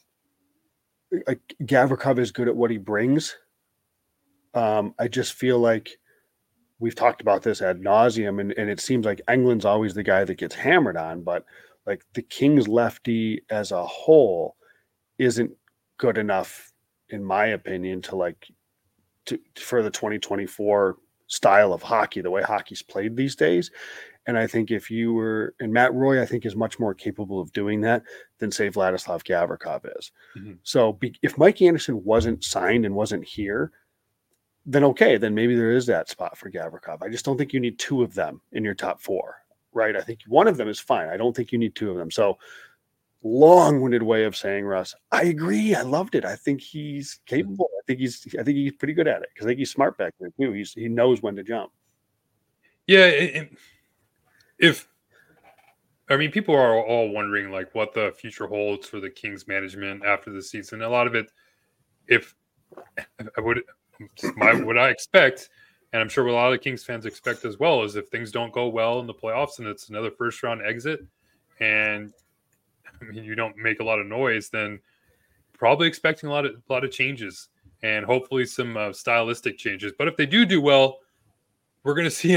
Gavrikov is good at what he brings. I just feel like we've talked about this ad nauseum, and it seems like Englund's always the guy that gets hammered on, but like the Kings lefty as a whole isn't good enough, in my opinion, to for the 2024 style of hockey, the way hockey's played these days. And I think and Matt Roy, I think, is much more capable of doing that than, say, Vladislav Gavrikov is. Mm-hmm. So if Mike Anderson wasn't signed and wasn't here, then okay, then maybe there is that spot for Gavrikov. I just don't think you need two of them in your top four, right? I think one of them is fine. I don't think you need two of them. So, long-winded way of saying, Russ, I agree. I loved it. I think he's capable. I think he's pretty good at it, because I think he's smart back there too. He knows when to jump. Yeah, people are all wondering like what the future holds for the Kings management after the season. A lot of it, what I expect, and I'm sure what a lot of Kings fans expect as well, is if things don't go well in the playoffs and it's another first round exit, and you don't make a lot of noise, then probably expecting a lot of changes, and hopefully some stylistic changes. But if they do well, we're going to see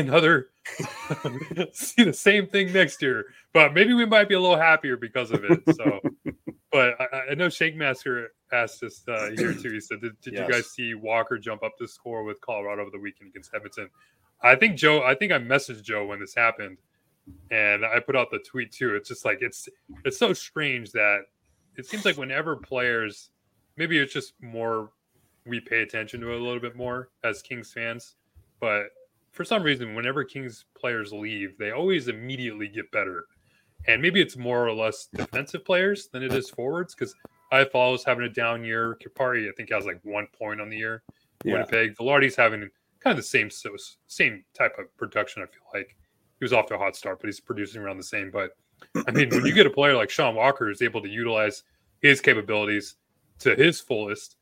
see the same thing next year. But maybe we might be a little happier because of it. So, but I know Shankmaster asked us here too. He said, "Did you guys see Walker jump up to score with Colorado over the weekend against Edmonton?" I think I messaged Joe when this happened, and I put out the tweet too. It's just like it's so strange that it seems like whenever players, maybe it's just more we pay attention to it a little bit more as Kings fans, but for some reason, whenever Kings players leave, they always immediately get better. And maybe it's more or less defensive players than it is forwards, because Iafallo's having a down year. Kupari, I think, has like 1 point on the year. Yeah. Winnipeg. Velarde's having kind of the same type of production, I feel like. He was off to a hot start, but he's producing around the same. But, I mean, when you get a player like Sean Walker who's able to utilize his capabilities to his fullest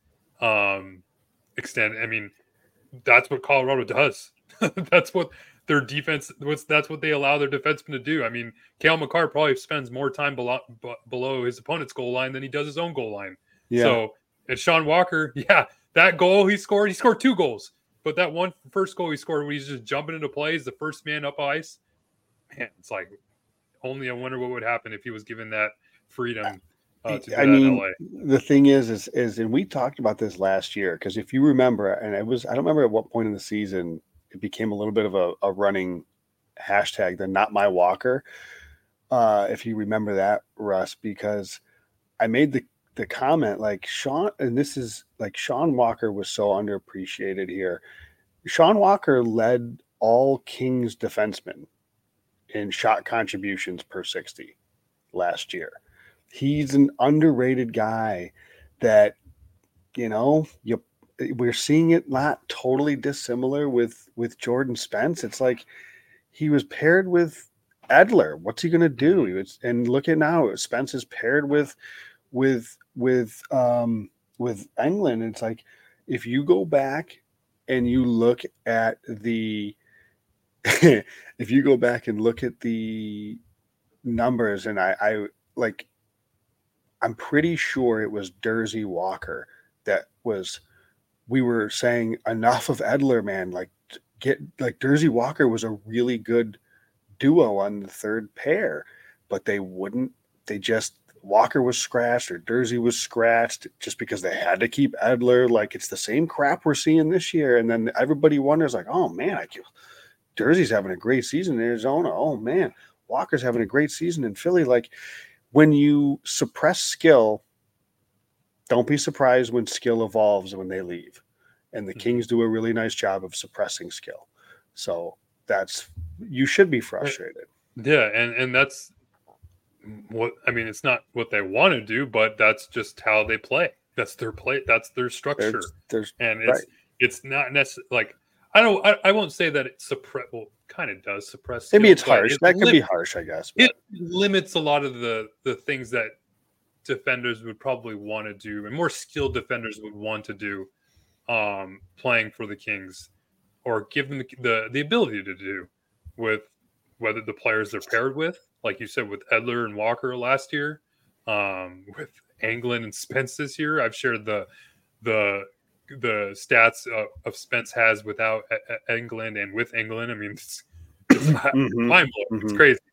extent, I mean, that's what Colorado does. That's what their defense. That's what they allow their defensemen to do. I mean, Cale Makar probably spends more time below his opponent's goal line than he does his own goal line. Yeah. So, and Sean Walker, that goal he scored 2 goals, but that first goal he scored when he's just jumping into plays, the first man up ice. Man, it's like only I wonder what would happen if he was given that freedom. To do that in LA. The thing is, and we talked about this last year, because if you remember, and I don't remember at what point in the season it became a little bit of a running hashtag, the Not My Walker. If you remember that, Russ, because I made the comment like Sean Walker was so underappreciated here. Sean Walker led all Kings defensemen in shot contributions per 60 last year. He's an underrated guy that, we're seeing it not totally dissimilar with Jordan Spence. It's like he was paired with Edler. What's he going to do? And look at now, Spence is paired with England. It's like, if you go back and you look at the numbers, and I'm pretty sure it was Jersey Walker that we were saying enough of Edler, man. Jersey Walker was a really good duo on the third pair, but Walker was scratched or Jersey was scratched just because they had to keep Edler. Like, it's the same crap we're seeing this year. And then everybody wonders, like, oh man, Jersey's having a great season in Arizona. Oh man, Walker's having a great season in Philly. Like, when you suppress skill, don't be surprised when skill evolves when they leave. And the Kings do a really nice job of suppressing skill. So you should be frustrated. Yeah, and that's what I mean. It's not what they want to do, but that's just how they play. That's their play. That's their structure. It's not necessarily like I won't say that it kind of does suppress skill. Maybe it's harsh. That could be harsh, I guess. But it limits a lot of the things that defenders would probably want to do, and more skilled defenders would want to do, playing for the Kings, or give them the ability to do with whether the players they're paired with, like you said, with Edler and Walker last year, with Englund and Spence this year. I've shared the stats of Spence has without Englund and with Englund. I mean, it's mind blowing. It's crazy,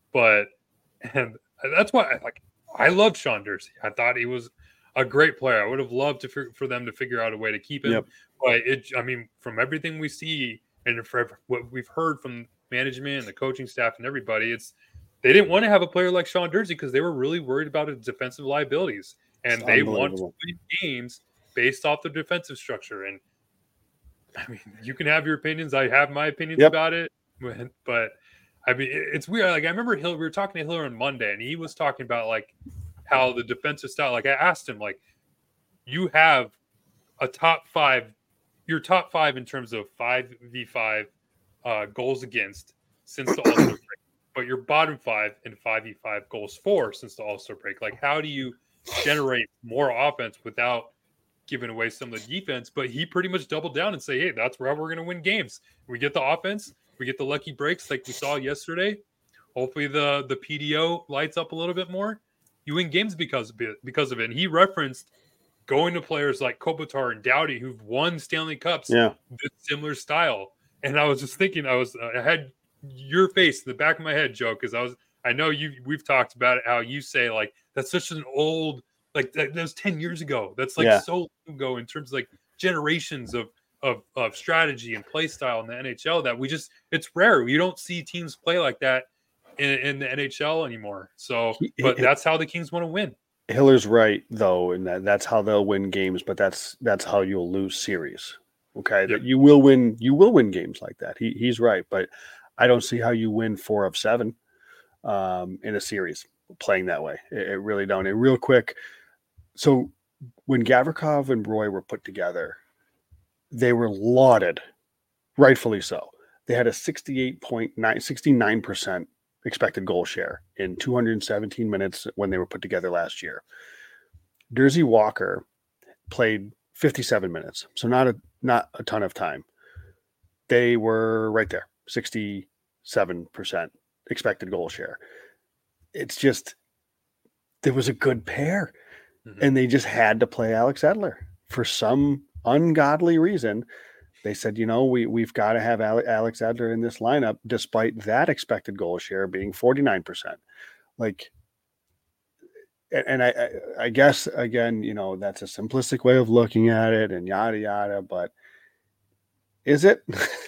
and that's why I loved Sean Durzi. I thought he was a great player. I would have loved for them to figure out a way to keep him. Yep. But from everything we see and for what we've heard from management and the coaching staff and everybody, they didn't want to have a player like Sean Durzi because they were really worried about his defensive liabilities, and they want to win games based off the defensive structure. And I mean, you can have your opinions. I have my opinions about it, but I mean, it's weird. Like, I remember we were talking to Hiller on Monday, and he was talking about like how the defensive style. Like, I asked him, like, you have a top five. Your top five in terms of 5v5 goals against since the All-Star break, but your bottom five in 5v5 goals for since the All-Star break. Like, how do you generate more offense without giving away some of the defense? But he pretty much doubled down and say, hey, that's where we're going to win games. We get the offense, we get the lucky breaks like we saw yesterday. Hopefully the PDO lights up a little bit more. You win games because of it. And he referenced going to players like Kopitar and Doughty who've won Stanley Cups with similar style. And I was just thinking, I had your face in the back of my head, Joe, because I know we've talked about it, how you say like that's such an old, like that was 10 years ago. That's like so long ago in terms of like generations of strategy and play style in the NHL that it's rare. You don't see teams play like that in the NHL anymore. So, but that's how the Kings want to win. Hiller's right, though, and that's how they'll win games, but that's how you'll lose series. Okay, that you will win games like that. He's right, but I don't see how you win 4 of 7 in a series playing that way. It really don't. And real quick, so when Gavrikov and Roy were put together, they were lauded, rightfully so. They had a 69% expected goal share in 217 minutes when they were put together last year. Jersey Walker played 57 minutes, so not a ton of time. They were right there, 67% expected goal share. It's just, there was a good pair, and they just had to play Alex Edler for some ungodly reason. They said, we've got to have Alex Edler in this lineup, despite that expected goal share being 49%. Like, and I guess, again, that's a simplistic way of looking at it and yada, yada, but is it?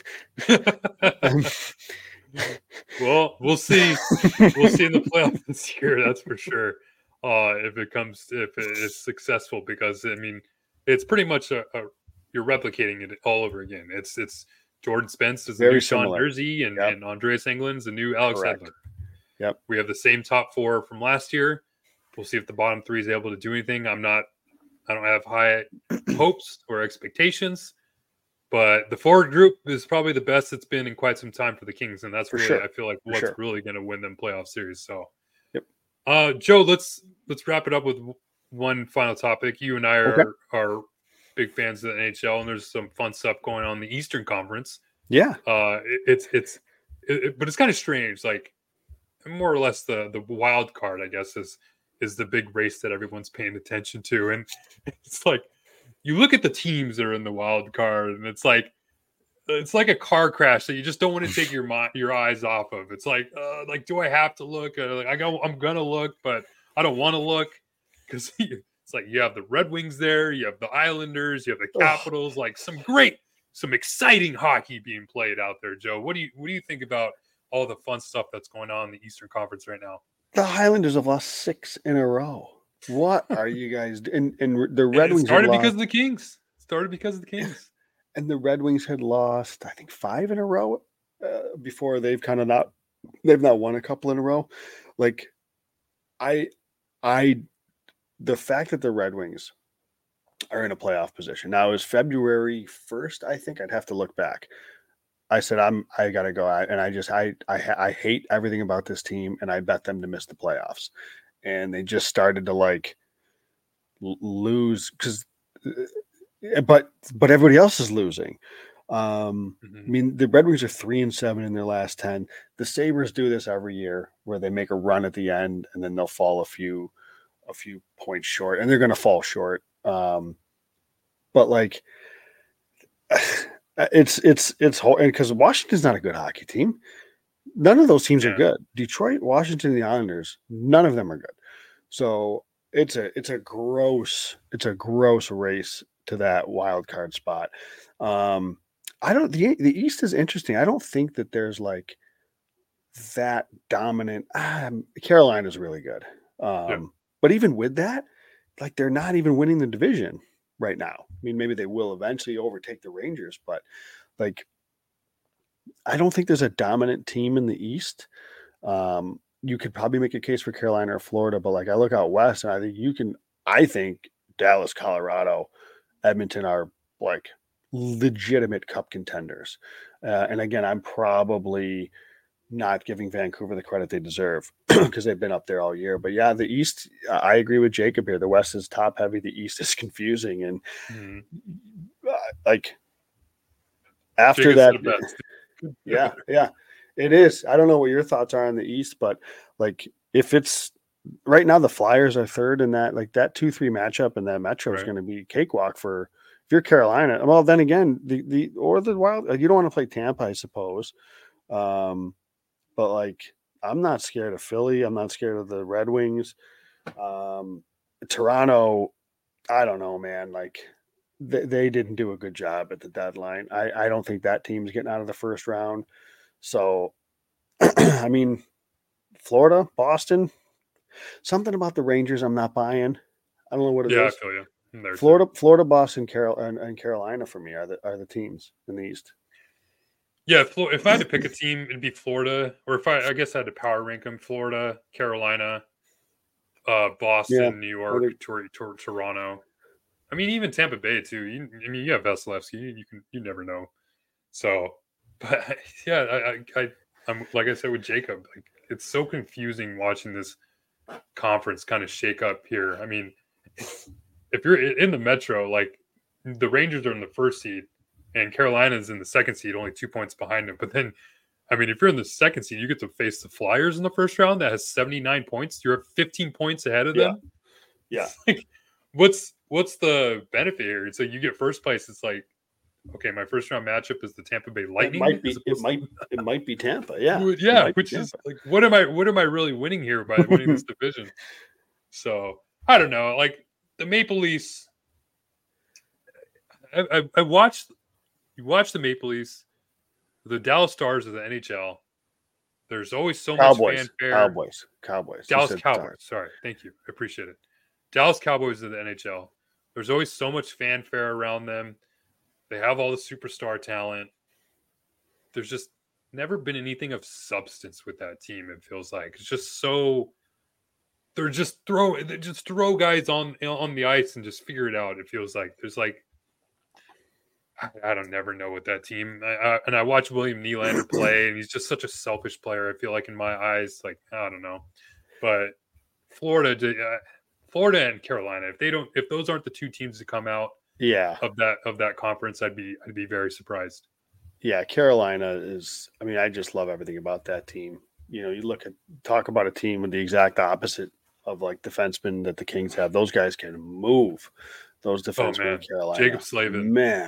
Well, we'll see. We'll see in the playoffs this year. That's for sure. If it is successful, because I mean, it's pretty much you're replicating it all over again. It's Jordan Spence is the new Sean Durzi, and Andreas Englund's the new Alex Edler. Yep. We have the same top 4 from last year. We'll see if the bottom three is able to do anything. I don't have high hopes or expectations, but the forward group is probably the best it's been in quite some time for the Kings, and that's For really sure. I feel like For what's sure. really going to win them playoff series. So, Yep. Joe, let's wrap it up with one final topic. You and I are big fans of the NHL, and there's some fun stuff going on in the Eastern Conference. Yeah. But it's kind of strange. Like, more or less the wild card, I guess, is the big race that everyone's paying attention to. And it's like you look at the teams that are in the wild card, and it's like a car crash that you just don't want to take your eyes off of. It's like do I have to look? I'm gonna look, but I don't want to look because it's like you have the Red Wings there, you have the Islanders, you have the Capitals, like some exciting hockey being played out there. Joe, what do you think about all the fun stuff that's going on in the Eastern Conference right now? The Highlanders have lost 6 in a row. What are you guys doing? And the Red Wings started because of the Kings. And the Red Wings had lost, I think, 5 in a row before they've not won a couple in a row. Like, the fact that the Red Wings are in a playoff position now is February 1st. I think I'd have to look back. I said, I got to go out, and I hate everything about this team, and I bet them to miss the playoffs. And they just started to lose but everybody else is losing. I mean, the Red Wings are 3-7 in their last 10. The Sabres do this every year where they make a run at the end and then they'll fall a few points short, and they're going to fall short. But it's because Washington's not a good hockey team. None of those teams are good. Detroit, Washington, and the Islanders, none of them are good. So it's a gross race to that wild card spot. The East is interesting. I don't think that there's that dominant. Carolina's really good. But even with that, they're not even winning the division right now. I mean, maybe they will eventually overtake the Rangers, but I don't think there's a dominant team in the East. You could probably make a case for Carolina or Florida, but I look out west, and I think Dallas, Colorado, Edmonton are legitimate cup contenders. And again, I'm probably not giving Vancouver the credit they deserve because they've been up there all year. But yeah, the East, I agree with Jacob here. The West is top heavy. The East is confusing. And after that, yeah, it is. I don't know what your thoughts are on the East, but if it's right now, the Flyers are third in that, that 2-3 matchup, and that Metro is going to be cakewalk for, if you're Carolina. Well, then again, the Wild, you don't want to play Tampa, I suppose. But I'm not scared of Philly. I'm not scared of the Red Wings. Toronto, I don't know, man. They didn't do a good job at the deadline. I don't think that team's getting out of the first round. So, I mean, Florida, Boston, something about the Rangers I'm not buying. I don't know what it is. Yeah, I feel you. Florida, Boston, and Carolina for me are the teams in the East. Yeah, if I had to pick a team, it'd be Florida. Or if I guess I had to power rank them: Florida, Carolina, Boston, New York, Toronto. I mean, even Tampa Bay too. You have Vasilevsky. You never know. So, but yeah, I'm like I said with Jacob, it's so confusing watching this conference kind of shake up here. I mean, if you're in the Metro, the Rangers are in the first seed, and Carolina's in the second seed, only 2 points behind them. But then, I mean, if you're in the second seed, you get to face the Flyers in the first round that has 79 points. You're 15 points ahead of them. Yeah. What's the benefit here? So you get first place. It's okay, my first round matchup is the Tampa Bay Lightning. It might be Tampa. Yeah. Yeah. Which is what am I really winning here by winning this division? So I don't know. The Maple Leafs, I watched. You watch the Maple Leafs, the Dallas Stars of the NHL. There's always so much fanfare. Cowboys. Dallas Cowboys. Sorry. Thank you. I appreciate it. Dallas Cowboys of the NHL. There's always so much fanfare around them. They have all the superstar talent. There's just never been anything of substance with that team, it feels like. It's just so they just throw guys on the ice and just figure it out. It feels like there's like I don't never know with that team. And I watch William Nylander play, and he's just such a selfish player. I feel like in my eyes, like I don't know, but Florida and Carolina, if those aren't the two teams to come out, of that conference, I'd be very surprised. Yeah, Carolina is. I mean, I just love everything about that team. You know, you talk about a team with the exact opposite of like defensemen that the Kings have. Those guys can move. Those defensemen in Carolina. Jacob Slavin. Man.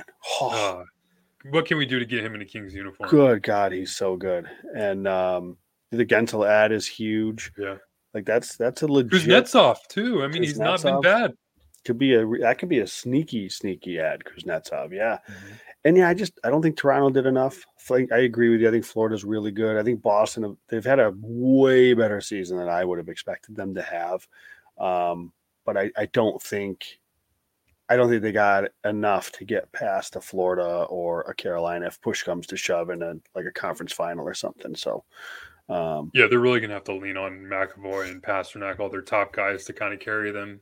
What can we do to get him in a Kings uniform? Good God, he's so good. And the Gensel ad is huge. Yeah. Like that's a legit. Kuznetsov too. I mean, he's not been bad. That could be a sneaky ad, Kuznetsov. Yeah. Mm-hmm. And yeah, I don't think Toronto did enough. I agree with you. I think Florida's really good. I think Boston, they've had a way better season than I would have expected them to have. But I don't think they got enough to get past a Florida or a Carolina if push comes to shove in a conference final or something. So, yeah, they're really going to have to lean on McAvoy and Pasternak, all their top guys, to kind of carry them.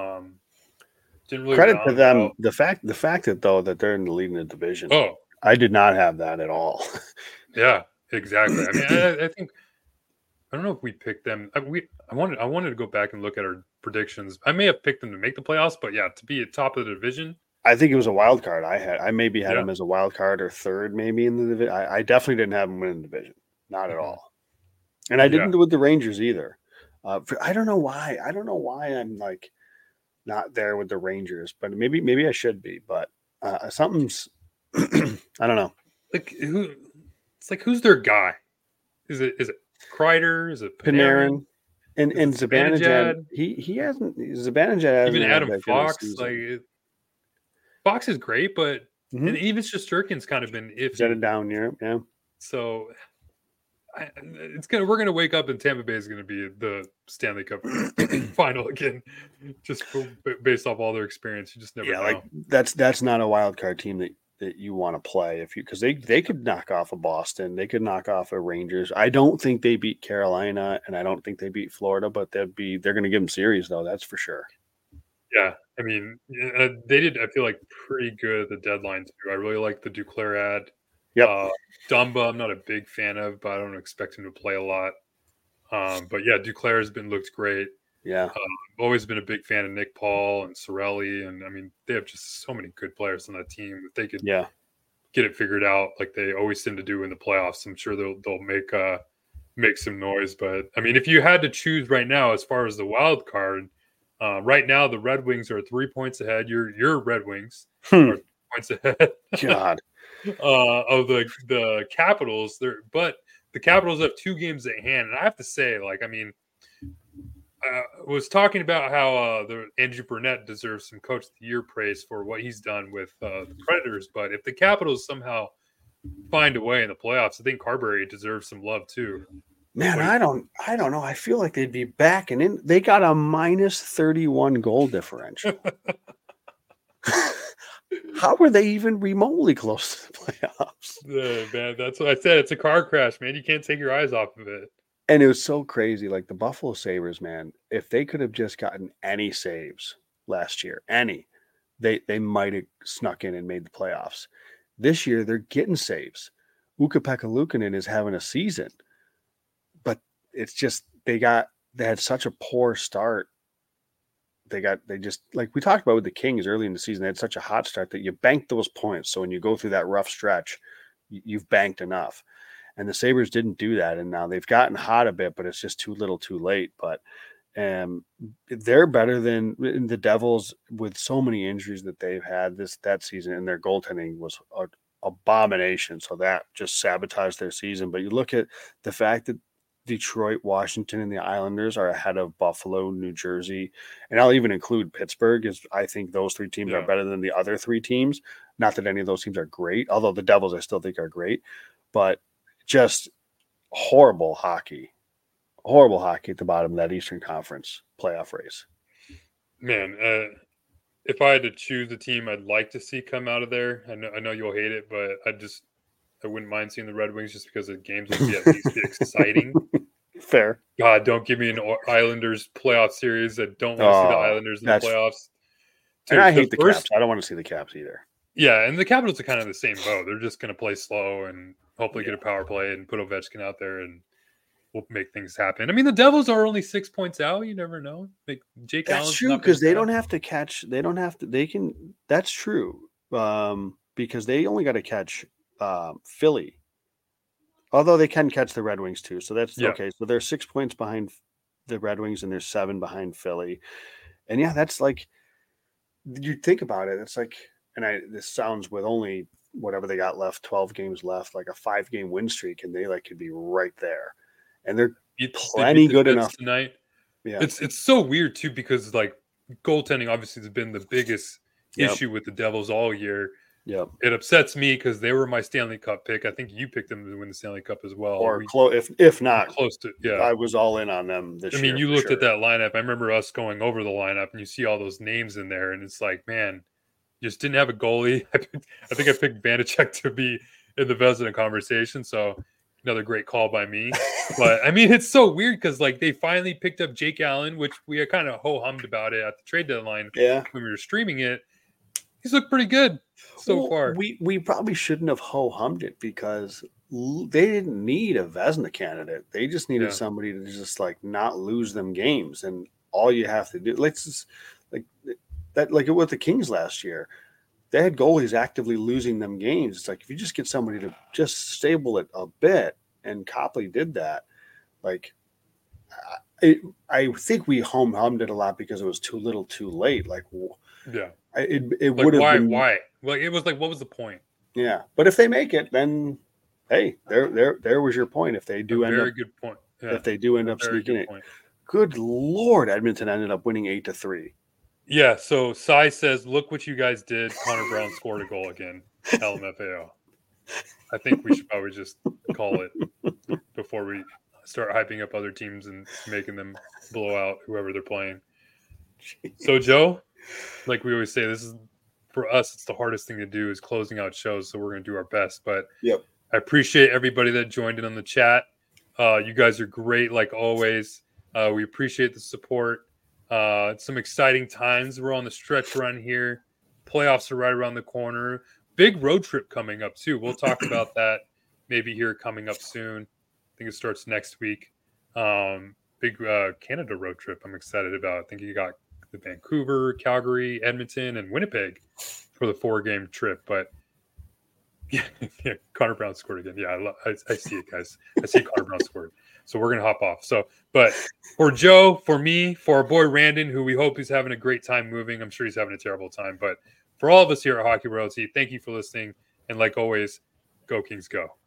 Didn't really credit to them. The fact that they're in the lead in the division. Oh, I did not have that at all. Yeah, exactly. I mean, I think I don't know if we picked them. I wanted to go back and look at our predictions. I may have picked them to make the playoffs, but yeah, to be at top of the division. I think it was a wild card. I maybe had them as a wild card or third, maybe in the division. I definitely didn't have them winning the division, not at all. And I didn't do with the Rangers either. I don't know why. I don't know why I'm like not there with the Rangers, but maybe I should be. But something's I don't know. Like who's their guy? Is it Kreider? Is it Panarin? And Zibanejad, he hasn't. Zibanejad even Adam Fox. Fox is great, but and even Shesterkin's kind of been iffy. Set it down here, yeah. So we're gonna wake up and Tampa Bay is gonna be the Stanley Cup final again, just based off all their experience. You just never know. Like that's not a wild card team that you want to play because they could knock off a Boston, they could knock off a Rangers. I don't think they beat Carolina, and I don't think they beat Florida, but they're going to give them series though. That's for sure. Yeah, I mean, they did. I feel like pretty good at the deadline too. I really like the Duclair ad. Yep. Dumba, I'm not a big fan of, but I don't expect him to play a lot. But yeah, Duclair has looked great. Yeah. I've always been a big fan of Nick Paul and Cirelli. And I mean, they have just so many good players on that team. If they could get it figured out like they always seem to do in the playoffs, I'm sure they'll make some noise. But I mean, if you had to choose right now, as far as the wild card, right now the Red Wings are 3 points ahead. Your Red Wings are 3 points ahead. God. Of the Capitals. But the Capitals have 2 games at hand. And I have to say, like, I mean, was talking about how the Andrew Burnett deserves some Coach of the Year praise for what he's done with the Predators. But if the Capitals somehow find a way in the playoffs, I think Carberry deserves some love too. Man, I don't know. I feel like they'd be back and in. They got a minus 31 goal differential. How were they even remotely close to the playoffs? Man, that's what I said. It's a car crash, man. You can't take your eyes off of it. And it was so crazy. Like the Buffalo Sabres, man, if they could have just gotten any saves last year, they might have snuck in and made the playoffs. This year, they're getting saves. Ukko-Pekka Luukkonen is having a season. But it's just they had such a poor start. They just like we talked about with the Kings early in the season, they had such a hot start that you banked those points. So when you go through that rough stretch, you've banked enough. And the Sabres didn't do that. And now they've gotten hot a bit, but it's just too little too late. But they're better than the Devils with so many injuries that they've had that season, and their goaltending was an abomination. So that just sabotaged their season. But you look at the fact that Detroit, Washington, and the Islanders are ahead of Buffalo, New Jersey, and I'll even include Pittsburgh. I think those 3 teams are better than the other 3 teams. Not that any of those teams are great, although the Devils I still think are great, but just horrible hockey at the bottom of that Eastern Conference playoff race. Man, if I had to choose a team I'd like to see come out of there, I know you'll hate it, but I wouldn't mind seeing the Red Wings just because the games would be at least exciting. Fair. God, don't give me an Islanders playoff series. I don't want to see the Islanders in the playoffs. Dude, and I hate the Caps. I don't want to see the Caps either. Yeah, and the Capitals are kind of the same boat. They're just going to play slow and hopefully get a power play and put Ovechkin out there, and we'll make things happen. I mean, the Devils are only 6 points out. You never know. Jake Allen's That's true, because they don't have to catch. They don't have to. They can. That's true. Because they only got to catch Philly. Although they can catch the Red Wings too. So that's okay. So they're 6 points behind the Red Wings and they're 7 behind Philly. And yeah, that's like, you think about it. It's like, this sounds with only whatever they got left, 12 games left, like a 5-game win streak, and they like could be right there. And they're plenty good enough tonight. Yeah. It's so weird too, because like goaltending obviously has been the biggest issue with the Devils all year. Yep. It upsets me because they were my Stanley Cup pick. I think you picked them to win the Stanley Cup as well. Or if not close to, I was all in on them this year. I mean, you looked at that lineup. I remember us going over the lineup and you see all those names in there, and it's like, man, you just didn't have a goalie. I think I picked Vanacek to be in the Vezina conversation. So another great call by me. But I mean, it's so weird because like they finally picked up Jake Allen, which we kind of ho-hummed about it at the trade deadline when we were streaming it. He's looked pretty good so far. We probably shouldn't have ho-hummed it because they didn't need a Vezina candidate. They just needed somebody to just like not lose them games. And all you have to do, let's just like it with the Kings last year. They had goalies actively losing them games. It's like if you just get somebody to just stable it a bit, and Copley did that. Like I think we hummed it a lot because it was too little, too late. Like it would have been why? Like it was like, what was the point? Yeah, but if they make it, then hey, there was your point. If they do end up, very good point. Yeah, if they do end up sneaking it, good Lord, Edmonton ended up winning 8-3. Yeah. So Cy says, "Look what you guys did." Connor Brown scored a goal again. LMFAO. I think we should probably just call it before we start hyping up other teams and making them blow out whoever they're playing. So Joe, like we always say, this is for us, it's the hardest thing to do is closing out shows. So we're going to do our best, but I appreciate everybody that joined in on the chat. You guys are great. Like always, we appreciate the support. Some exciting times. We're on the stretch run here. Playoffs are right around the corner. Big road trip coming up too. We'll talk about that maybe here coming up soon. I think it starts next week. Big Canada road trip I'm excited about. I think you got the Vancouver, Calgary, Edmonton, and Winnipeg for the 4-game trip. But yeah, Connor Brown scored again. Yeah, I see it, guys. I see Connor Brown scored. So we're gonna hop off. So, but for Joe, for me, for our boy Randon, who we hope he's having a great time moving. I'm sure he's having a terrible time, but for all of us here at Hockey Royalty, thank you for listening. And like always, go Kings, go.